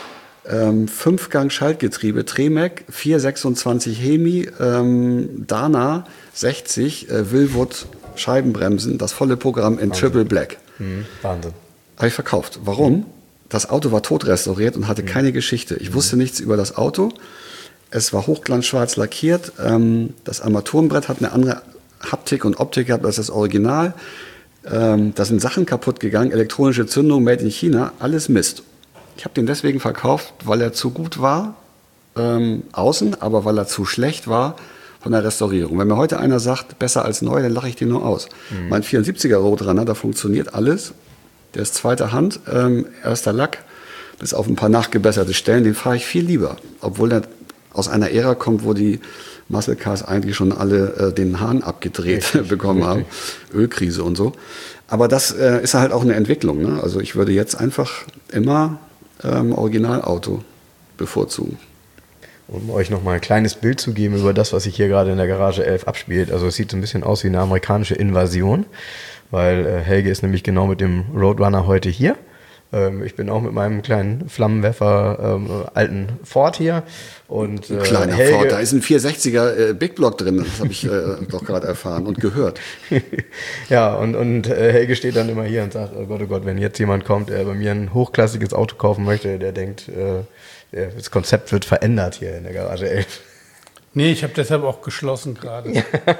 5-Gang Schaltgetriebe, Tremec, 426 Hemi, Dana 60, Willwood Scheibenbremsen, das volle Programm in Triple Black. Wahnsinn. Habe ich verkauft. Warum? Das Auto war totrestauriert und hatte keine Geschichte. Ich wusste nichts über das Auto. Es war hochglanzschwarz lackiert. Das Armaturenbrett hat eine andere Haptik und Optik gehabt als das Original. Da sind Sachen kaputt gegangen, elektronische Zündung, made in China, alles Mist. Ich habe den deswegen verkauft, weil er zu gut war, außen, aber weil er zu schlecht war von der Restaurierung. Wenn mir heute einer sagt, besser als neu, dann lache ich den nur aus. Mein 74er Roadrunner, da funktioniert alles. Der ist zweiter Hand, erster Lack, bis auf ein paar nachgebesserte Stellen, den fahre ich viel lieber. Obwohl er aus einer Ära kommt, wo die Muscle Cars eigentlich schon alle den Hahn abgedreht bekommen haben. Ölkrise und so. Aber das ist halt auch eine Entwicklung. Ne? Also ich würde jetzt einfach immer Originalauto bevorzugen. Um euch noch mal ein kleines Bild zu geben über das, was sich hier gerade in der Garage 11 abspielt. Also es sieht so ein bisschen aus wie eine amerikanische Invasion, weil Helge ist nämlich genau mit dem Roadrunner heute hier. Ich bin auch mit meinem kleinen Flammenwerfer alten Ford hier. Und, ein kleiner Helge, Ford, da ist ein 460er Big Block drin, das habe ich doch gerade erfahren und gehört. Ja, und Helge steht dann immer hier und sagt, oh Gott, wenn jetzt jemand kommt, der bei mir ein hochklassiges Auto kaufen möchte, der denkt, das Konzept wird verändert hier in der Garage 11. Nee, ich habe deshalb auch geschlossen gerade.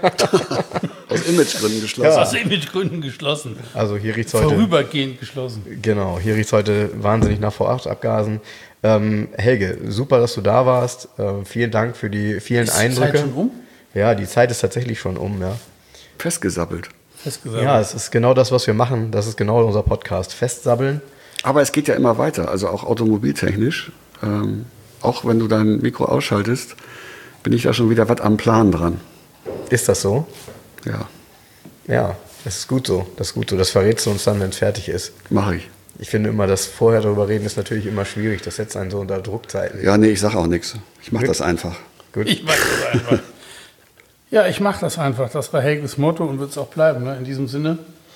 Aus Imagegründen geschlossen. Ja. Aus Imagegründen geschlossen. Also hier riecht's heute... Vorübergehend geschlossen. Genau, hier riecht's heute wahnsinnig nach V8-Abgasen. Helge, super, dass du da warst. Vielen Dank für die vielen Ist Eindrücke. Die Zeit schon um? Ja, die Zeit ist tatsächlich schon um, ja. Festgesabbelt. Ja, es ist genau das, was wir machen. Das ist genau unser Podcast. Festsabbeln. Aber es geht ja immer weiter, also auch automobiltechnisch. Auch wenn du dein Mikro ausschaltest, bin ich da schon wieder was am Plan dran. Ist das so? Ja. Ja, das ist gut so. Das ist gut so. Das verrätst du uns dann, wenn es fertig ist. Mache ich. Ich finde immer, das vorher darüber reden ist natürlich immer schwierig. Das setzt einen so unter Druckzeiten. Ja, nee, ich sage auch nichts. Ich mache das einfach. Gut. Ich mache das einfach. Ja, ich mache das einfach. Das war Helges Motto und wird es auch bleiben. Ne? In diesem Sinne.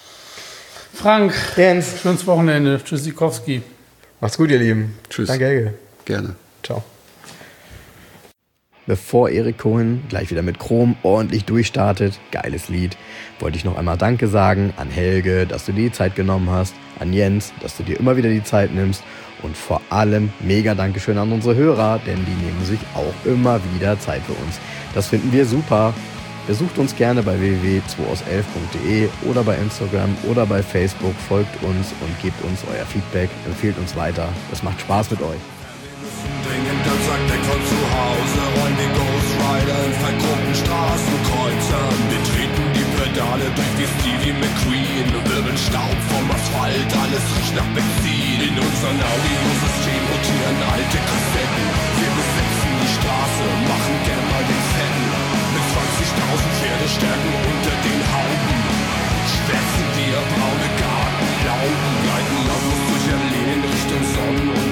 Frank, Jens. schönes Wochenende. Tschüssikowski. Macht's gut, ihr Lieben. Tschüss. Danke, Helge. Gerne. Ciao. Bevor Erik Cohen gleich wieder mit Chrom ordentlich durchstartet, geiles Lied, wollte ich noch einmal Danke sagen an Helge, dass du dir die Zeit genommen hast, an Jens, dass du dir immer wieder die Zeit nimmst und vor allem mega Dankeschön an unsere Hörer, denn die nehmen sich auch immer wieder Zeit für uns. Das finden wir super. Besucht uns gerne bei www.2aus11.de oder bei Instagram oder bei Facebook, folgt uns und gebt uns euer Feedback, empfehlt uns weiter. Es macht Spaß mit euch. Dringend, dann sagt der kommt zu Hause, rollen den Ghost Rider in verkrummten Straßenkreuzern. Wir treten die Pedale durch die Stevie McQueen und wirbeln Staub vom Asphalt, alles riecht nach Benzin. In unserem Audiosystem rotieren alte Kassetten. Wir besetzen die Straße, machen gern mal den Fetten. Mit 20.000 Pferdestärken unter den Hauben schwätzen wir braune Gartenlauben, gleiten lautlos durch Berlin in Richtung Sonnen.